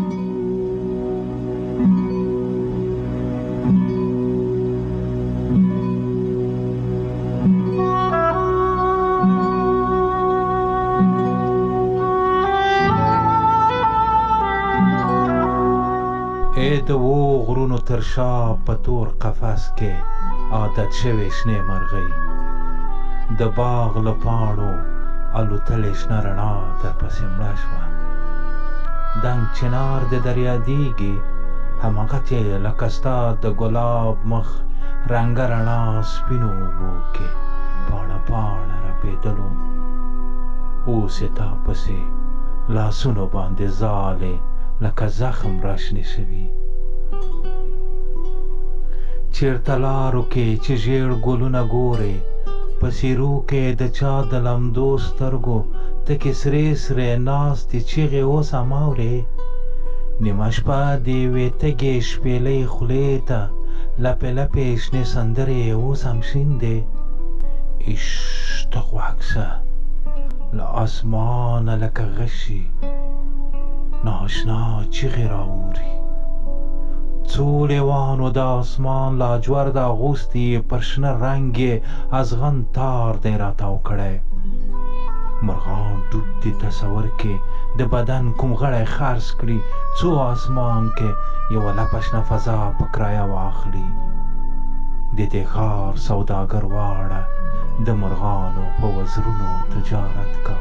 Speaker 6: د و غرونو تر شا په تور قفس کې عادت شوې شنې مرغۍ د باغ له پاڼو الوتلې شنه رڼا درپسې مړه شوه دنګ چنار د دریا دیږي همغتې لکه ستا د ګلاب مخ رنګه رڼا سپینو اوبو کې پاڼه پاڼه رپېدلو اوس یې تا پسې لاسونو باندې ځالې لکه زخم راشنې شوي چیرته لارو کې چې ژیړ ګلونه ګورې په څیرو کې د چا د لمدو سترګو تکې سرې سرې ناستې چیغې اوس هم اورې نیمه شپه د یوې تږې شپېلۍ خولې ته لپې لپې شنې سندرې اوس هم شین دی ایش ته غوږ شه له اسمانه لکه غشي ناشنا چیغې راوري څو لیوانو د اسمان لاجورد اغوستي پر شنه رنګ یې ازغن تار دی راتاو کړی مرغان ډوب دي تصور کې د بدن کوم غړی خرڅ کړي څو اسمان کې یوه لپه شنه فضا په کرایه واخلي د دې ښار سوداګر واړه د مرغانو په وزرونو تجارت کا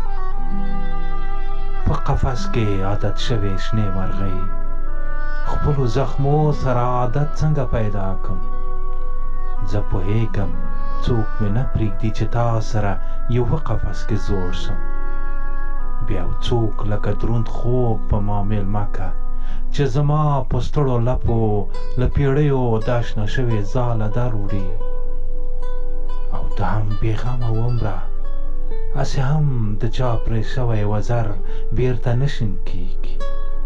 Speaker 6: په قفس کې عادت شوې شنې مرغۍ خپلو زخمو سره عادت څنګه پیدا کم زه پوهېږم څوک مې نه پرېږدي چې تا سره یوه قفس کې زوړ شم بیا څوک لکه دروند خوب په ما مېلمه که چې زما په ستړو لپو له پیړیو دا شنه شوې ځاله در وړي او ته هم بېغمه ومره، هسې هم د چا پرې شوی وزر بیرته نشین کېږي.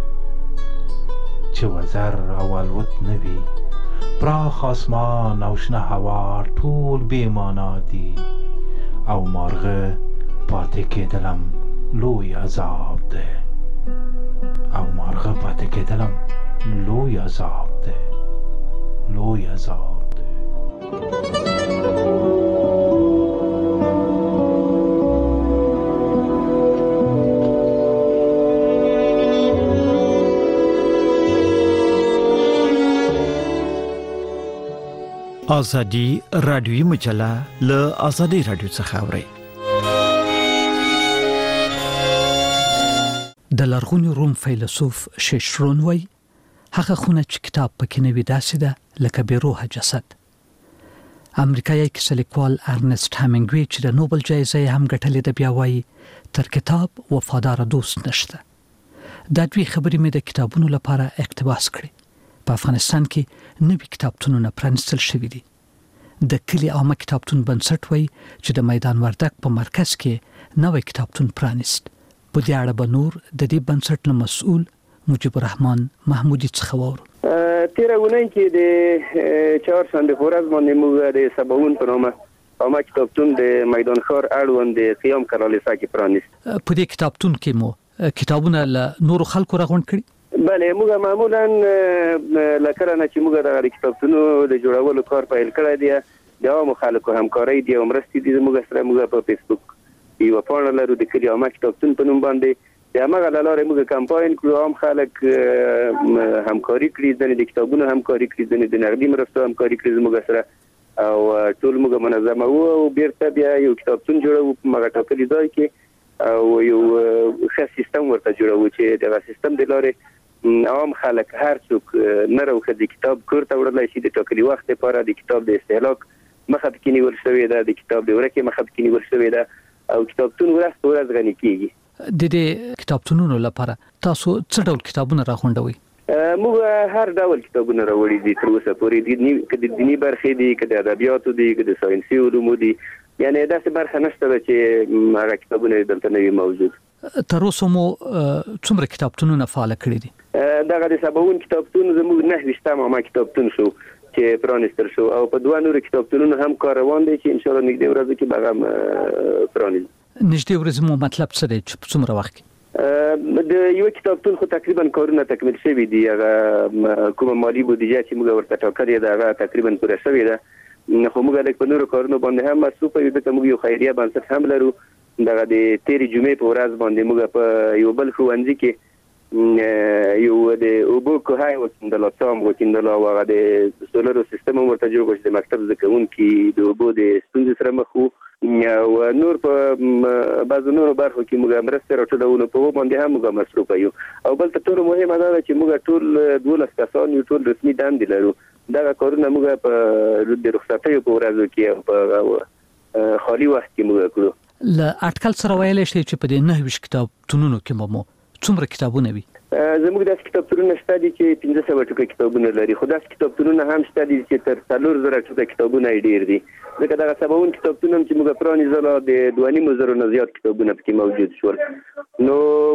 Speaker 6: چې وزر او الوت نه وي، پراخ آسمان او شنه هوا ټول بې معنا دي، او مارغه پاتې کېدلم لوی عذاب دی، او مارغه پاتې کېدلم لوی عذاب دی، لوی عذاب دی.
Speaker 13: ازادي رادیوي مجله له ازادي رادیو څخه اوري. د لرغوني روم فیلسوف شیشرون وای هغه خونه چې کتاب پکې نه وي داسې ده لکه بیروحه جسد. امریکایي کیسهلیکوال ارنست همینګوی چې د نوبل جایزه هم ګټلې ده بیا وایي تر کتاب وفادار دوست نشته. دا دوی خبرې مې د کتابونو لپاره اقتباس کړې. په افغانستان کې نوي کتابتونونه پرانستل شوي دي. د کلي عامه کتابتون بنسټ وای چې د میدان وردګ په مرکز کې نوې کتابتون پرانست. په دې اړه به نور د دې بنسټ له مسؤل مجيب الرحمن محمودي څخه وورو.
Speaker 24: تیر اونۍ کې د چهارشنبه په ورځ باندې موږ د سباون په نامه عامه کتابتون د میدان ښار اړوند د قیام کلالیسا کې پرانست.
Speaker 13: په دې کتابتون کې مو کتابونه له نورو خلکو راغونډ کړي؟
Speaker 24: بله، موږ معمولا لکه نه چې موږ د کتابتونو د جوړولو کار پیل کړی دی، د عامو خلکو همکاري دی او مرستې دي. موږ سره موږ په فیسبوک یو پاڼه لرو د کلي عامه کتابتون په نوم باندې. د هغه له لارې موږ کمپاین کړو، عام خلک همکاري کړي، د کتابونو همکاري کړي، د نقدي مرستو همکاري کړي موږ سره، او ټول موږ منظمه وو او بیرته بیا یو کتابتون جوړو په هغه ټاکلي ځای کې، او یو ښه سیستم ورته جوړو چې دغه سیستم د لارې عام خلک هر څوک نه راوخه د کتاب کور ته وړلای شي. د ټاکلي وخت لپاره د کتاب د استهلاک مخه پکې نیول شوې ده، د کتاب د ورکې مخه پکې نیول شوې ده، او کتابتون ورځ په ورځ غني کیږي.
Speaker 13: د دې کتابتونونو لپاره تاسو څه ډول کتابونه راغونډوي؟
Speaker 24: موږ هر ډول کتابونه راوړي دي تر اوسه پورې، د دیني برخې دي، که د ادبیاتو دي، که د ساینسي علومو دي، یعنی داسې برخه نشته چې هغه کتابونه دلته نه وي موجود.
Speaker 13: تر اوسه مو څومره کتابتونونه فعال کړي دي؟
Speaker 24: دغه د سباون کتابتون زموږ 9 عامه کتابتون شو چې پرانستل شو، او په 2 نور کتابتونونو هم کار روان دی چې ان شاء الله نږدې ورځو کې به هم پرانیزو.
Speaker 13: نږدې ورځې مو مطلب څه دی چې په څومره وخت کې؟
Speaker 24: د یو کتابتون خو تقریبا کارونه تکمیل شوي دي. هغه کومه مالی بودیجه چې موږ ورته ټاکلې ده هغه تقریبا پوره شوې ده، خو موږ لکه په نورو کارونو باندې هم مصروف یو، ځکه موږ یو خیریه بنسټ هم لرو. دغه د تیرې جمعې په ورځ باندې موږ په یو بل ښوونځي کې یو د اوبو کوهی وکیندل، څام وکیندل، او هغه د سولرو سیستم ورته جوړ کړ چې د مکتب زده کوونکي د اوبو د ستونزې سره مخ وو، او نور په بعضو نورو برخو کې موږ مرستې راټولولو په باندې هم موږ مصروف یو. او بل تر ټولو مهمه دا ده چې موږ ټول 12 کسان یو، ټول رسمي دندې لرو. دغه کارونه موږ په د رخصتیو په ورځو کې او په خالي وخت کې موږ کړو.
Speaker 13: له اټکل سره ویلی شئ چې په دې 9 کتابتونونو کې مو څومره کتابونه وي؟
Speaker 24: زموږ داسې کتابتونونه شته دي چې 1500 ټوکه کتابونه لري، خو داسې کتابتونونه هم شته دي چې تر 4000 ټوکه کتابونه ډیر دي. ځکه دغه سباون کتابتون هم چې موږ پرانیزله د 2500 نه زیات کتابونه پکې موجود شول، نو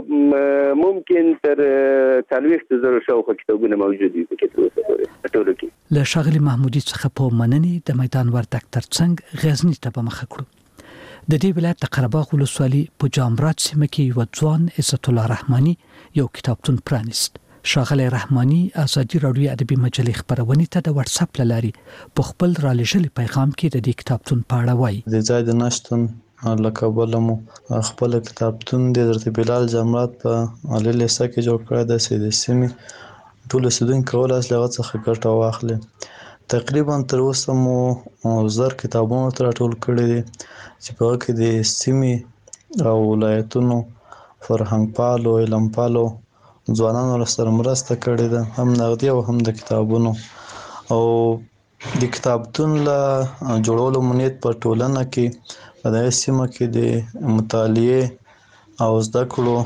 Speaker 24: ممکن تر 40000 شاوخوا کتابونه موجود وي پکې تر اوسه پورې ټولو کې.
Speaker 13: له ښاغلي محمودي څخه په مننې د میدان وردګ ترڅنګ غزني ته به مخه کړو. د دې ولایت د قره باغ ولسوالۍ په جامرات سیمه کې یو ځوان عزت الله رحماني یو کتابتون پرانیست. ښاغلی رحماني ازادي راډیو ادبي مجلې خبرونې ته د واتس اپ له لارې په خپل رالېږلي پیغام کې د دې کتابتون په اړه وایي.
Speaker 7: د ځای د نشتون له کبله مو خپل کتابتون د حضرت بلال جامرات په علي لیسه کې جوړ کړی دی چې د سیمې ټول اوسېدونکي کولی شي له هغه څخه ګټه واخلي. تقریبا تر اوسه مو 1000 کتابونه راټول کړي دي چې په هغه کې د سیمې او ولایتونو فرهنګ پالو علم پالو ځوانانو سره مرسته کړې ده، هم نغدي او هم د کتابونو. او د کتابتون له جوړولو مونیت په ټولنه کې په دغه سیمه کې د مطالعې او زده کړو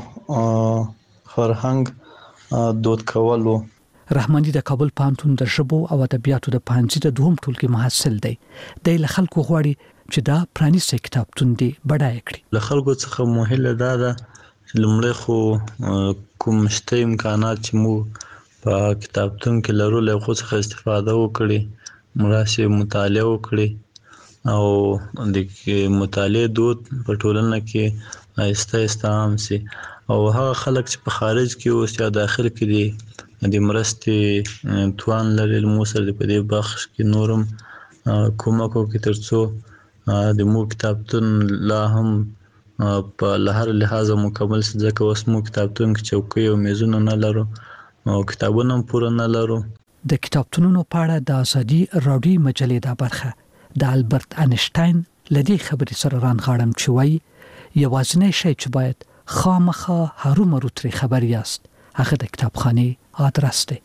Speaker 7: فرهنګ دود کولو.
Speaker 13: رحماني د کابل پوهنتون د ژبو او ادبیاتو د پوهنځي د دوهم ټولګي محصل دی. د له خلکو غواړي چې دا پرانیسته کتابتون دی بډای کړي.
Speaker 7: له خلکو څخه مهمه ده چې لمړی خو کوم شته امکانات چې مو په کتابتون کې لرو له خو څخه استفاده وکړي، مراسي مطالعه وکړي او د مطالعه دود په ټولنه کې آهسته عام سي او هغه خلک چې په خارج کې او یا داخل کې دي د مرستې توان لري مو سره په دې بخش کې نورم کومک وکړي ترڅو د مو کتابتون لا هم په لهر لحاظ مکمل شي. ځکه اوس مو کتابتون کې چوکۍ او میزونه نه لرو او کتابونه هم پوره نه لرو.
Speaker 13: د کتابتونونو په اړه د ازادي راډیو مجلې دا برخه د البرت انشټاین لدی خبرې سره رانغاړم چې وایي یوازینی شی چې باید خامخا هرومرو ترې خبر یاست هغه د کتابخانه آدرس دی.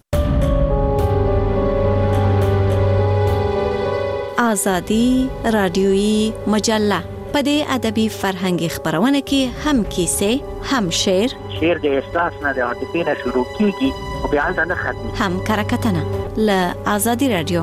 Speaker 5: ازادي راډیويي مجله په دې ادبي فرهنګي خبرونه کې هم کیسې، هم شعر
Speaker 3: د احساس نه د عاطفې نه شروع کیږي او بیا نه ختمي،
Speaker 5: هم کرکټنه ل ازادي راډیو.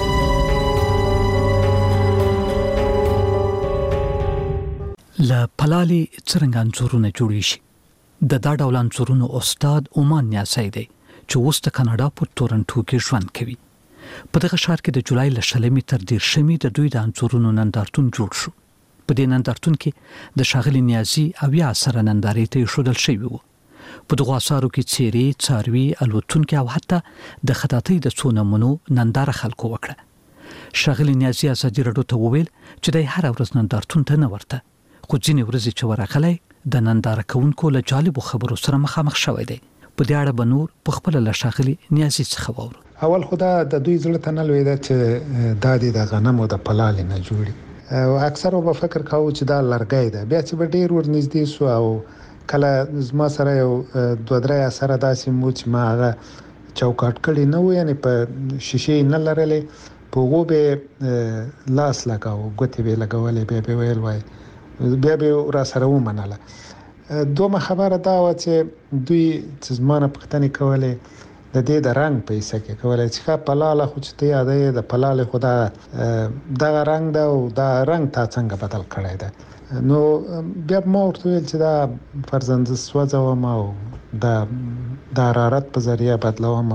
Speaker 13: ل پلالي څرنګه انځورونه جوړی شي. د دا ډول انځورونو استاد اومان نیاسي دی چې اوس د کاناډا په تورنټو کې ژوند کوي. په دغه ښار کې د جولای ل 13 تر 10 د دوی د انځورونو نندارتون جوړ شو. په دې نندارتون کې د شاغلي نیازي او یا سره نندارې ته شودل شوی وو. په دغه اثارو کې چيري، څاروي، الوتونکو او حتی د خطاطۍ د څو نمونو ننداره خلکو وکړه. شاغلي نیازي ازادي راډیو ته وویل چې د هر ورځ نندارتون ته نه ورته، خو ځینې ورځې چې ورغلی د ننداره کوونکو له جالبو خبرو سره مخامخ شوی دی. په دې اړه به نور په خپل له شاغلي نیازي څخه وورو.
Speaker 23: اول خدا د دوی زړه ته نه لوي دا چې د غنمو د پلال نه جوړي او اکثر به فکر کاوه چې دا لرګي ده. بیا چې ډیر ورنږدې سو او کله زما سره یو دوه درې اثر داسې مو چې ما هغه چوکاټ کړي نه و، یعنی په شیشې نه لرلې، په غوبه لاس لگاو، ګوتې به لګولې، به ویل وای، بیا به را سره ومنله. دومره خبره دا و چې دوی زمانه پختنې کولې د دې د رنگ په حصہ کې کولای چې پلاله خو چې ته یادې د پلاله خدا دا رنگ دا او دا رنگ تا څنګه بدل کړی دی. نو بیا مو ورته ویل چې دا فرزند سوځو ما او دا د حرارت په ذریعہ بدلوم.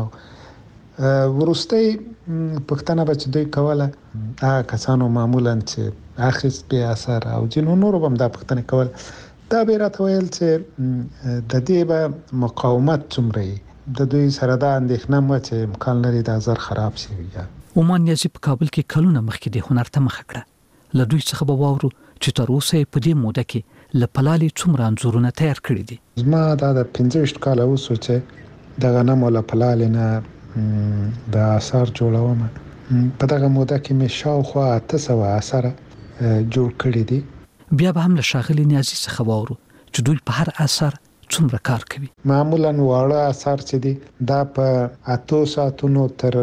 Speaker 23: ورستۍ پښتنه بچ دوی کوله کسانو معمولا چې اخیس به اثر او جنونو نور هم دا پښتنه کول دا به راته ویل چې د دې به مقاومت څومره د دوی سره دا اندېښنه مو چې امکان لري دا زر خراب شي.
Speaker 13: اومان نیازي په کابل کې کلونه مخکې د هنر ته مخ کړه. له دوی څخه به واورو چې تر اوسه په دې موده کې ل پلالي څومره انځورونه تیار کړی دي.
Speaker 23: زما دا د 15 کال اوسه چې د غنمو ل پلالي نه د اثر جوړوم. په دغه موده کې مې شاوخوا 800 اثر جوړ کړی دي.
Speaker 13: بیا به هم له شاغلي نیازي څخه واورو چې دوی په هر اثر څومره کار کوي.
Speaker 23: معمولا واړه اثر چې دي دا په 8 ساعتونو تر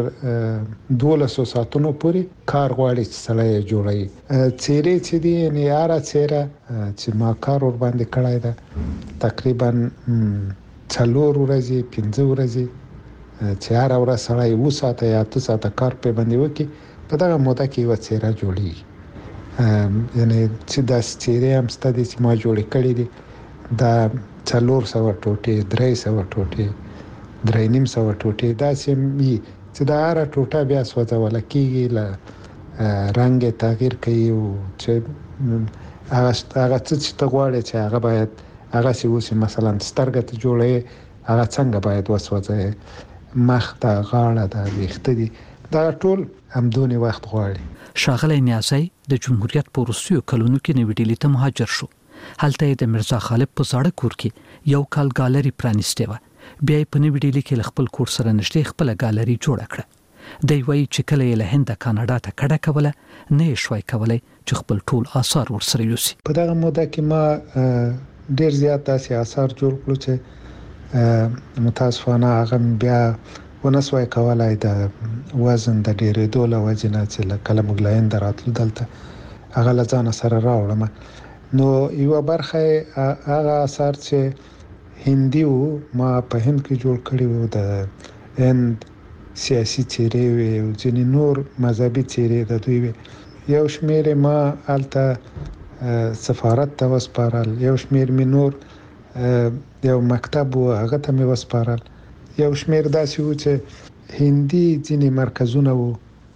Speaker 23: 12 ساعتونو پورې کار غواړي چې سړی جوړي. چیرې چې دي نه یاره چیرې چې ما کار ور باندې کړای دا تقریبا 4 ورځې 5 ورځې چې هر ورځ سړی 2 ساعته یا 8 ساعته کار په باندې وکي په دغه موده کې و چیرې جوړي. یعنی چې دا چیرې هم ستدي چې ما جوړ کړی دي دا 400 ټوټې 300 ټوټې 350 ټوټې دا چې دا هر ټوټه بیا سوځول کېږي له رنګ تغییر کوي او چې هغه چې ته غواړې چې هغه باید هغه سی وسی مثلا سترګه ته جوړې هغه څنګه باید وسوځي مخ ته غاړه د ویښته دي دا ټول همدونی وخت غواړي.
Speaker 13: شاغلی نیازی د جمهوریت په وروستیو کلونو کې نوې ډیلي ته مهاجر شو. هلته د مرزا غالب په زاړه کور کې یو کال ګالری پرانیسته و. بیا په نوې ډیلي کې خپل کور سره نشته خپل ګالری جوړ کړه. دی وایي چې کله یې له هند کاناډا ته کډه کوله نه شوي کولای چې خپل ټول آثار ورسره یوسي.
Speaker 23: په دغه موده کې ما ډیر زیات داسې آثار جوړ کړو چې متاسفانه هغه بیا ونسوي کولای د وزن د ډیرې دوله وجنه چې کله مګلاین دراتلو دلته هغه لځان سره راوړم. نو یو برخه هغه اثر چې هندي وو ما په هند کې جوړ کړی وو د هند سیاسي چیرې او ځینې نور مذهبي چیرې د دوی یو شمیر ما الته سفارت ته وسپارل، یو شمیر می نور یو مکتب و هغه ته می وسپارل، یو شمیر داسې و چې هندي ځینې مرکزونه وو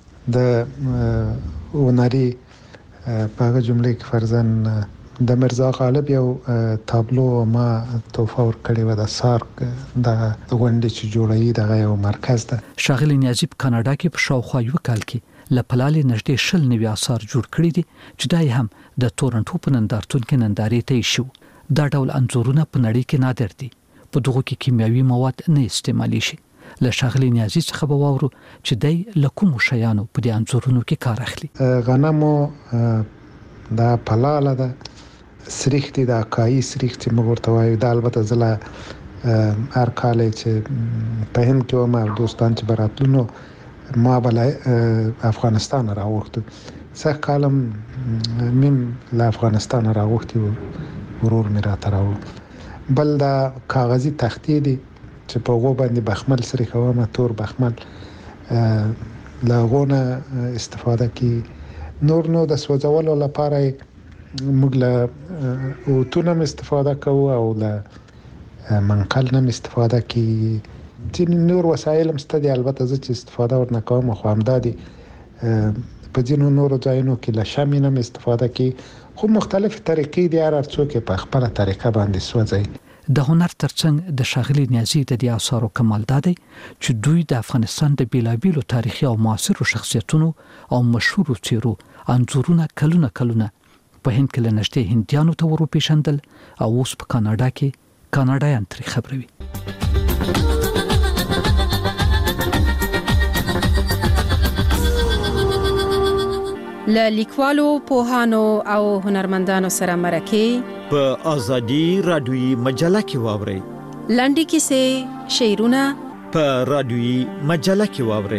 Speaker 23: د هنري په هغه جمله کې فرضاً د مرزا غالب یو تابلو ما تحفه ورکړې وه د سارک د غونډې چې جوړوي دغه یو مرکز ده.
Speaker 13: ښاغلي نیازي په کاناډا کې په شاوخوا یو کال کې له پلالې نږدې 20 نوي آثار جوړ کړي دي چې دا هم د تورنټو په نندارتون کې نندارې ته شو. دا ډول انځورونه په نړۍ کې نادر دي. په دغه کې کیمیاوي مواد نه استعمالي شي. له ښاغلي نیازي څخه به واورو چې دی له کومو شیانو په دې انځورونو کې کار اخلي.
Speaker 23: غنمو دا پلاله ده، سریخ دي، دا کاهي سریخ چې موږ ورته وایو. دا البته زه هر کال چې په هند کې وم او دوستان چې به راتلو ما به افغانستان راوغوښتو. سږ کال هم میم له افغانستان راوغوښتي وو، ورور مې راته راوړ. بل دا کاغذي تختې دي چې په هغو باندې بخمل سره کومه، تور بخمل له هغو نه استفاده کوي. نور نو د سوځولو لپاره موږ له اوتونه هم استفاده کوو او له منقل نه هم استفاده کوي. ځینې نور وسایل هم شته دي، البته زه چې استفاده ورنه کوم خو همدا دي. په ځینو نورو ځایونو کې له شمع نه هم استفاده کوي، خو مختلف طریقې دي، هر څوک په خپله طریقه باندې سوځي.
Speaker 13: د هنر ترڅنګ د ښاغلي نیازي د دې آثارو کمال دا دی چې دوی د افغانستان د بیلابیلو تاریخي او معاصرو شخصیتونو او مشهورو څیرو انځورونه کلونه په هند کې له نږدې هندیانو ته وروپېژندل او اوس په کاناډا کې کاناډایان ترې خبروي.
Speaker 8: له لیکوالو، پوهانو او هنرمندانو سره مرکې
Speaker 9: په ازادي رادیوي مجله کې واورئ.
Speaker 8: لنډې کیسې، شعرونه
Speaker 9: په رادیوي مجله کې واورئ.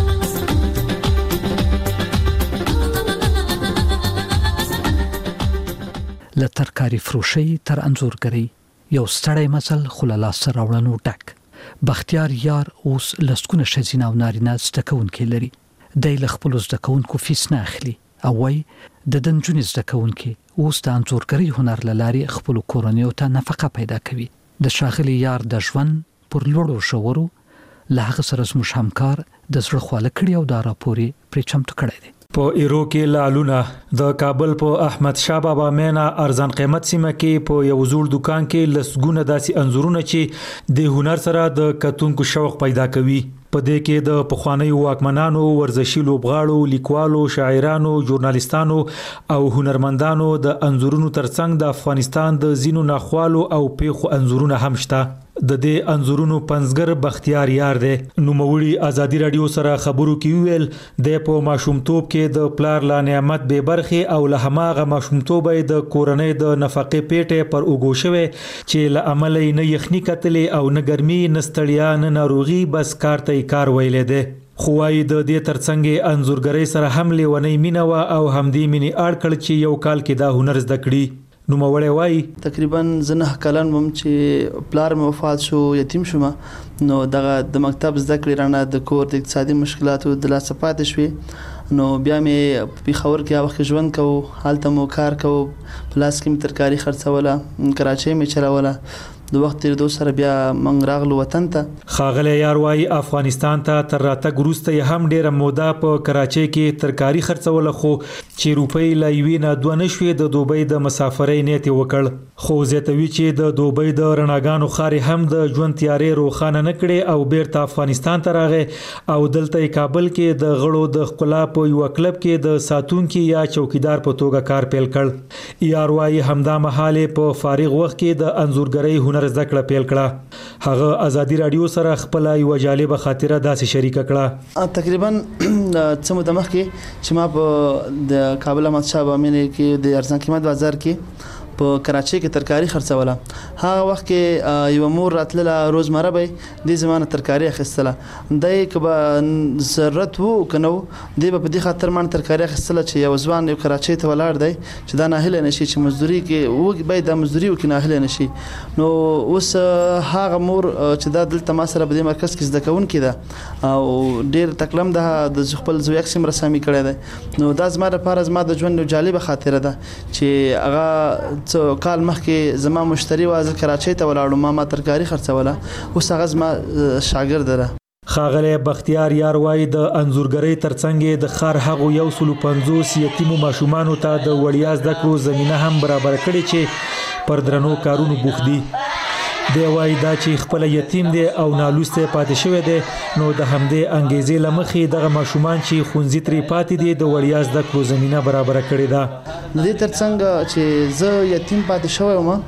Speaker 13: له ترکاري فروشي تر انځورګرۍ یو ستړی مزل خو له لاسته راوړنو ډک. بختیار یار اوس لسکونه ښځینه او نارینه زده کوونکي لري. دی له خپلو زده کوونکو فیس نه اخلي او وایي د ده نجونې زده کوونکي اوس د انځورګرۍ هنر له لارې خپلو کورنیو ته نفقه پیدا کوي. د ښاغلي یار د ژوند پر لوړو ژورو له هغه سره زموږ همکار د زړه خواله کړي او دا راپور یې پرې چمتو کړی دی.
Speaker 14: په ایرو کې لالونه د کابل په احمد شاه بابا مینا ارزان قیمت سیمه کې په یو زوړ دکان کې لسګونه داسې انځورونه چې د هنر سره د کتونکو شوق پیدا کوي. په دې کې د پخوانیو واکمنانو، ورزشي لوبغاړو، لیکوالو، شاعرانو، ژورنالیستانو او هنرمندانو د انځورونو ترڅنګ د افغانستان د ځینو ناخوالو او پیښو انځورونه هم شته. د دې انځورونو پنځګر بختیار یار دی. نوموړي ازادي رادیو سره خبرو کې ویل د په ماشومتوب کې د پلار لا نعمت به برخه او له هماغه ماشومتوب د کورنۍ د نفقې پیټه پر اوګو شوه چې له عمل نه یخني کتلې او نه ګرمي نه ستړیا نه ناروغي بس کار ته کار ویلې ده. خو وايي د دې ترڅنګ انځورګرۍ سره هم لیونی مینه وا او همدې مینې اړ کړ چې یو کال کې دا هنر زده کړي. نوموړی وایي
Speaker 10: تقریبا زه 9 کلن وم چې پلار مې وفات شو، یتیم شوم. نو دغه د مکتب زده کړې رانه د کور د اقتصادي مشکلاتو د لاسه پاتې شوې. نو بیا مې پیښور کې وخت ژوند کوو، هلته مو کار کوو، په لاس کې مې ترکاري خرڅوله، کراچۍ مې چلوله. د وخت تیریدو سره بیا موږ راغلو وطن ته.
Speaker 14: ښاغلی یار وایي افغانستان ته تر راتګ وروسته یې هم ډېره موده په کراچۍ کې ترکاري خرڅوله، خو چې روپۍ له یوې نه دوه نه شوې د دوبۍ د مسافرۍ نیت یې وکړ. خو زیاتوي چې د دوبۍ د رڼاګانو ښار هم د ژوند تیارې روښانه نه کړې او بیرته افغانستان ته راغی او دلته یې کابل کې د غړو د ښکلا په یوه کلب کې د ساتونکي یا چوکیدار په توګه کار پیل کړ. یار وایي همدا مهال په فارغ وخت کې د انځورګرۍ هنر زده کړه پیل کړه. هغه ازادي رادیو سره خپل یو جالبه خاطره داسې شریکه کړه.
Speaker 10: تقریبا څه موده مخکې چې ما په د کابل احمد شاه بابا مینا کې د ارزان قیمت بازار کې په کراچۍ کې ترکاری خرڅوله. هغه وخت کې یو مور راتله روزمره به د زمانه ترکاری اخیستله. دای کبه ضرورت وو کنو دی په دې خاطر مان ترکاری اخیستله چې یو ځوان یو کراچۍ ته ولاړ دی چې دا نه هله نشي چې مزدوري کې وګ به د مزدوري وکي نه هله نشي. نو اوس هغه مور چې دا دلته ما سره په دې مرکز کې زده کوونکې ده او ډیر تکلم ده د خپل زوی اکسم رسامي کړی ده. نو دا زما لپاره زما د ژوند یو جالبه خاطره ده چې هغه کال مخکې زما مشتری واز کراچۍ ته ولاړو ما ترکاری خرڅوله اوس هغه زما شاګرد ده.
Speaker 14: خاغله بختیار یار وای د انزورګری ترڅنګ د خار هغو 150 یتیمو ماشومان ته د وړیا زده کړو زمينه هم برابر کړي چې پر درنو کارونو بوخ دي. دی وای دا چې خپل یتیم دی او نالوسته پاتې شوی دی نو د همدې انګیزې لمخې دغه ماشومان چې خونځي تری پاتې دي د وړیا زده کړو زمينه برابر کړي ده.
Speaker 10: د دې ترڅنګ چې زه یتیم پاتې شوی وم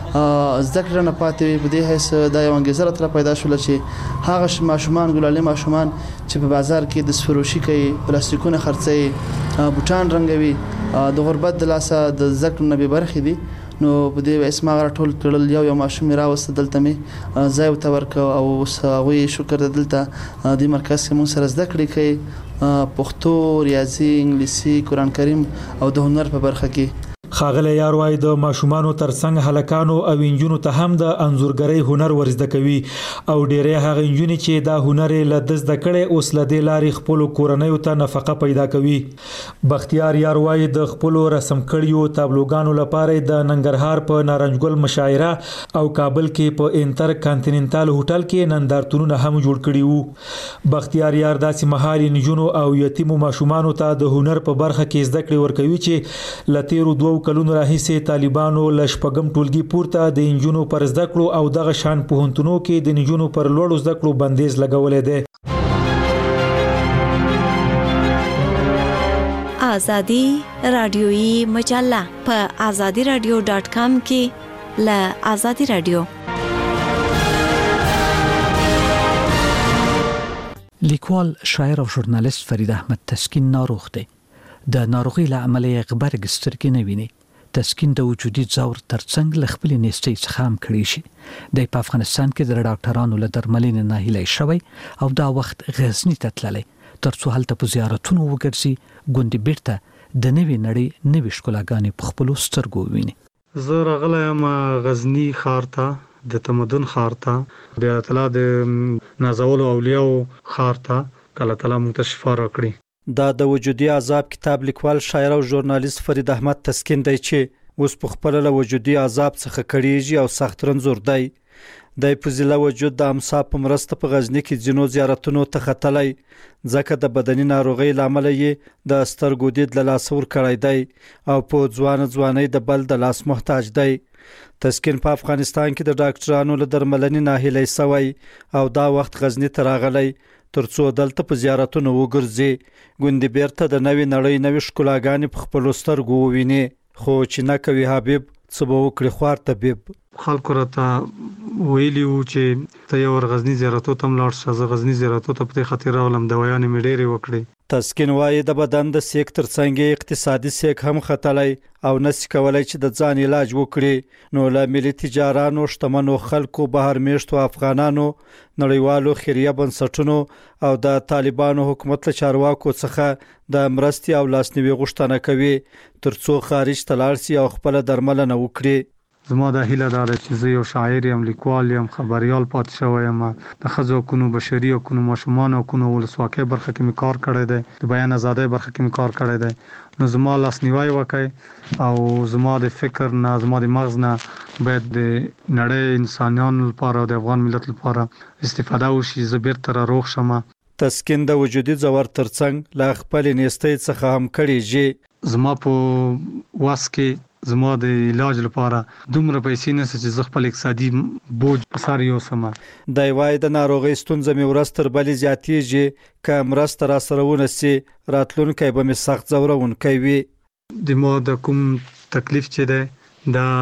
Speaker 10: ذکر نه پاتې په دې هیڅ د یو انګیزه تر پیدا شول چې هغه ماشومان ګلالي ماشومان چې په بازار کې د سفروشي کوي پلاستیکونه خرڅي بوټان رنگوي د غربت د لاسه د ذکر نه به برخې دي. نو په دې اسما غټول کړل یو ماشوم راوست دلته می ځای او تورک او ساوي شکر دلته د مرکز کې مون سره زده کړې کوي پښتو ریاضي انګلیسي قران کریم او د هنر په برخه کې.
Speaker 14: خاغله یار وای د ماشومانو ترڅنګ هلکانو او انجونو ته هم د انزورګری هنر ورزده کوي او ډیره هغه انجونی چې دا هنر له دزده کړي اوس له دې لارې خپل کورنۍ ته نفقه پیدا کوي. بختیار یار وای د خپل رسم کړیو تابلوګانو لپاره د ننګرهار په نارنجګل مشاعره او کابل کې په انټر کانټیننټال هوټل کې نندارتونونه هم جوړ کړي وو. بختیار یار داسې مهال انجونو او یتیمو ماشومانو ته د هنر په برخه کې زده کړې ورکوي چې لتیرو دوه کلونو راهیسې طالبانو لشپګم ټولګي پورته د انجونو پر زده کړو او دغه شان پوهنتونو کې د انجونو پر لوړو زده کړو بندیز لګولې ده.
Speaker 5: آزادی رادیویی مجله په azadiradio.com کې ل آزادی رادیو.
Speaker 13: لیکوال شاعر او ژورنالیست فرید احمد تسکین ناروغ دی. د ناروغي له امله غبرګ سترګې نه ویني. تسکین د وجودي ځور ترڅنګ ل خپل نيستي څخه هم کړی شي. د افغانستان کې د ډاکټرانو له درملنې نه هیله شوی او دا وخت غزنی ته تللی ترڅو هلته په زیارتونو وګرځي ګوندې بیرته د نوې نړۍ نوې ښکلاګانې په خپل سترګو ویني.
Speaker 25: زه راغلی یم غزنی ښار ته د تمدن ښار ته بیا تعالی د نازولو اولیاء ښار ته کله تعالی موږ ته شفا راکړي. دا د وجودي عذاب کتاب لیکوال شاعر او ژورنالیست فرید احمد تسکین دی چې اوس په خپل له وجودي عذاب څخه کړيږي او سخت رنځور دی. د فضیله وجود د امسا په مرسته په غزنی کې جنو زیارتونو ته ختلای ځکه د بدني ناروغي لامل یې د سترګو دید له لاس ور کړی دی او په ځواني د بل د لاس محتاج دی. تسکین په افغانستان کې د ډاکټرانو له درملنې نه هیله سوی او دا وخت غزنی ته راغلی ترڅو دلته په زیارتونو وګرځي ګوندې بیرته د نوې نړۍ نوې ښکلاګانې په خپل سترګو وویني. خو چې نه کوي حبیب څه به وکړي خوار طبيب. خلکو راته ویلی وو چې ته یو غزنی زیارتو ته لاړ شه. زه غزنی زیارتو ته په دې خاطر راولم دوايانې مې ډېرې وکړې. تسکین وایي د بدن د سیک ترڅنګ اقتصادي سیک هم خطلای او نس کولای چې د ځان علاج وکړي. نو له ملي تجارانو شتمنو خلکو بهر میشتو افغانانو نړیوالو خیریه بنسټونو او د طالبانو حکومت له چارواکو څخه د مرستي او لاسنیوي غوښتنه کوي ترڅو خارج ته لاړ شي او خپل درملنه وکړي. زما د هیله دا ده چې زه یو شاعر یم، لیکوال یم، خبريال پات شوی یم. د ښځو حقوقو، بشري حقوقو، ماشومان حقوقو، ولسواکۍ برخه کې مې کار کړی دی، د بیان ازادۍ برخه کې مې کار کړی دی. نو زما لاسنیوي وکړئ او زما د فکر نه، زما د مغز نه باید د نړۍ انسانانو لپاره او د افغان ملت لپاره استفاده وشي. زه بیرته را روغ شم. تسکین د وجودي ځور ترڅنګ لا خپل نیستۍ څخه هم کړي. زما په واس کې زما د علاج لپاره دومره پیسې نشته چې زه خپل اقتصادي بوج په سر یوسم. د وای د ناروغي ستونزې مې ورځ تر بلې زیاتېږي. که مرسته را سره ونسي راتلونکی به مې سخت ځورونکی وي. د ما د کوم تکلیف چې دی دا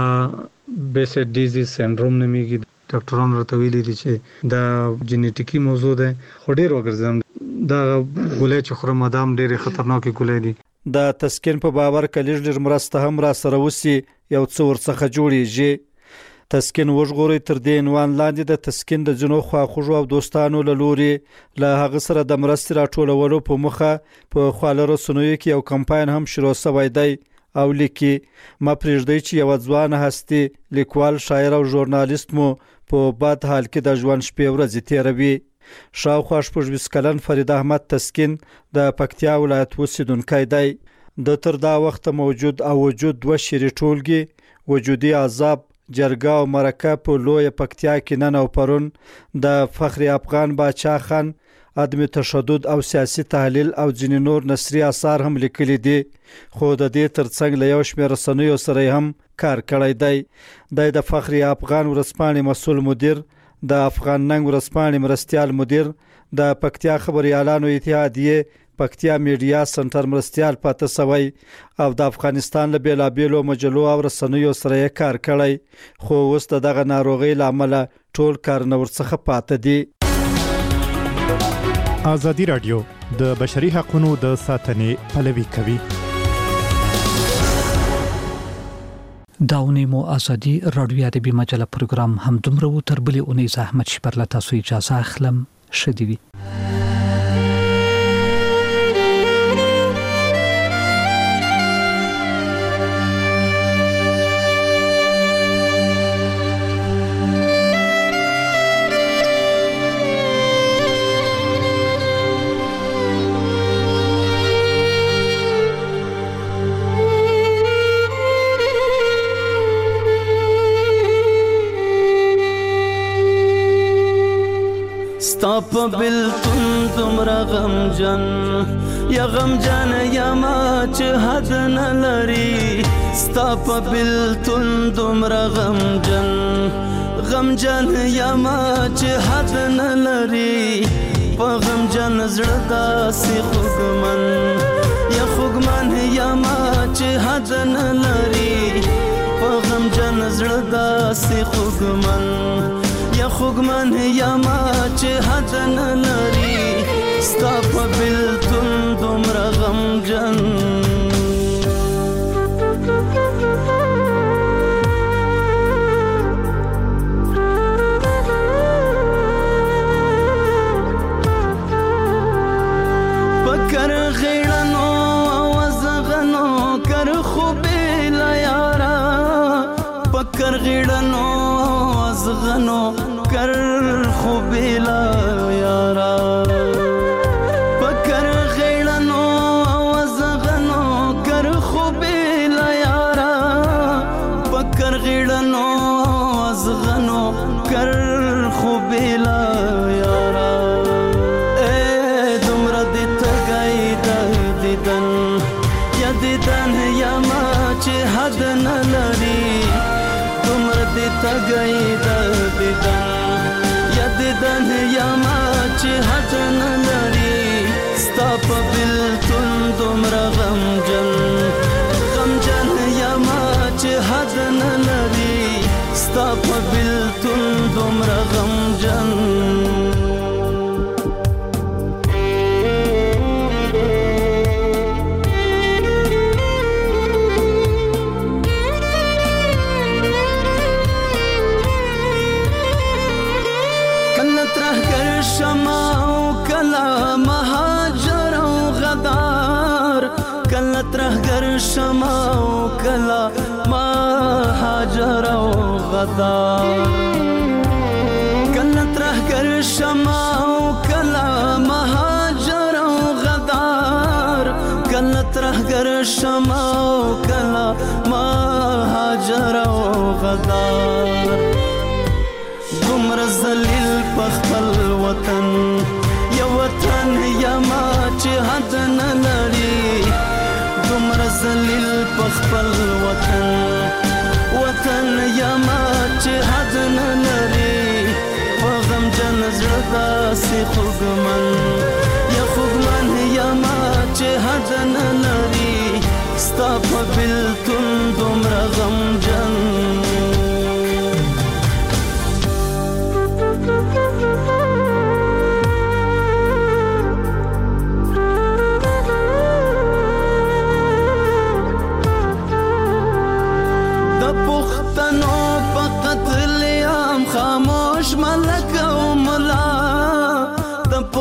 Speaker 25: بیسیډ ډیزیز سندروم نومیږي. ډاکټرانو راته ویلي دي چې دا جینیټیکي موضوع ده. خو ډېر وګرځم دا ګولۍ چې خورم ادم ډېرې خطرناکې ګولۍ دي. د تسکین په باور کلیج ډیر مرسته هم را سره وسی یو څو ورڅخه جوړیږي. تسکین وژغوري تر دې عنوان لاندې د تسکین د جنو خواخوږو او دوستانو له لوري له هغه سره د مرستې راټولولو په مخه په خواله رسنیو کې یو کمپاین هم شروع شوی دی او لیکي ما پرېږدئ چې یوه ځوانه هستي لیکوال شاعر او ژورنالیست مو په بد حال کې د ژوند شپې ورځې تېروي. شاوخوا 26 کلن فرید احمد تسکین د پکتیا ولایت اوسیدونکی دی. د تر دا وخت موجود او وجود 2 شعري ټولګې وجودي عذاب جرګه او مرکه په لوی پکتیا کې نن او پرون د فخر افغان باچا خان عدم تشدد او سیاسي تحلیل او ځینې نور نثري آثار هم لیکلي دي، خو د دې ترڅنګ له یو شمېر رسنیو سره هم کار کړی دی. د فخر افغان ورځپاڼې مسؤل مدیر، د افغان ننګ ورځپاڼې مرستیال مدیر، د پکتیا خبریالانو اتحادیې پکتیا میډیا سنټر مرستیال پاتې سوی او د افغانستان له بیلابیلو مجلو او رسنیو سره یې کار کړی، خو اوس دغه ناروغۍ له امله ټول کارونه ورڅخه پاتې دي.
Speaker 11: ازادي راډیو د بشري حقوقو د ساتنې پلوي کوي.
Speaker 13: داونی مو ازادي راډیو ادبي مجله پروګرام هم دومره تر بلې اونۍ زحمت شپر له تاسو اجازه اخلم. شدیوي
Speaker 12: ستاپ بلتون تمرا غمجن یا غمجن یا ما چه حد نلری. ستاپ بلتون تمرا غمجن غمجن یا ما چه حد نلری. پا غمجن زړه سی خوګمن یا خوګمن یا ما چه حد نلری. پا غمجن زړه سی خوګمن یا خوګمن یا ما چې حد نه لري. ستا په بلتون دومره غمجن پکر غیړنو وزغنو کر خوبې لا یارا. پکر غیړنو وزغنو کر خوبیلا یارا. پکر غیړنو وزغنو کر خوبیلا یارا. پکر غیړنو وزغنو کر خوبیلا یارا. اے دومره دې تګای د دیدن یا دیدن یا ما چې حد نه لري. دومره دې تګای د دیدن دیدن یا ما چې حد نه لري. ستا په بلتون دومره غمجن غمجن یا ما چې حد نه لري. ستا په بلتون دومره غمجن شماو کلا مهاجر او غدار. کلا ترهګر شماو کلا مهاجر او غدار. کلا ترهګر شماو کلا مهاجر او غدار. کلا ترهګر شماو کلا مهاجر او غدار. دومره ذلیل پخپل وطن یا وطن یا ما چې حد نه لري. دومره ذلیل پخپل وطن وطن یا ما چې حد نه لري. په غمجن زړه داسې خوږمن یا خوږمن یا ما چې حد نه لري. ستا په بلتون دومره غمجن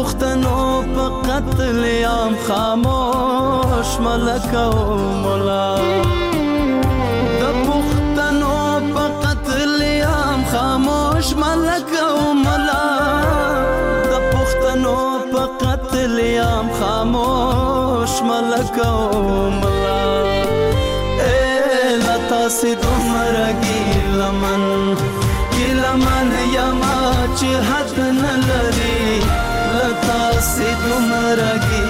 Speaker 12: پښتنو په قتل عام خاموش ملک او مولا د پښتنو په قتل عام خاموش ملک او مولا د پښتنو په قتل عام خاموش ملک او مولا لتا سي دومره ګیلمن یما چې حد نه لري لتا سي دومره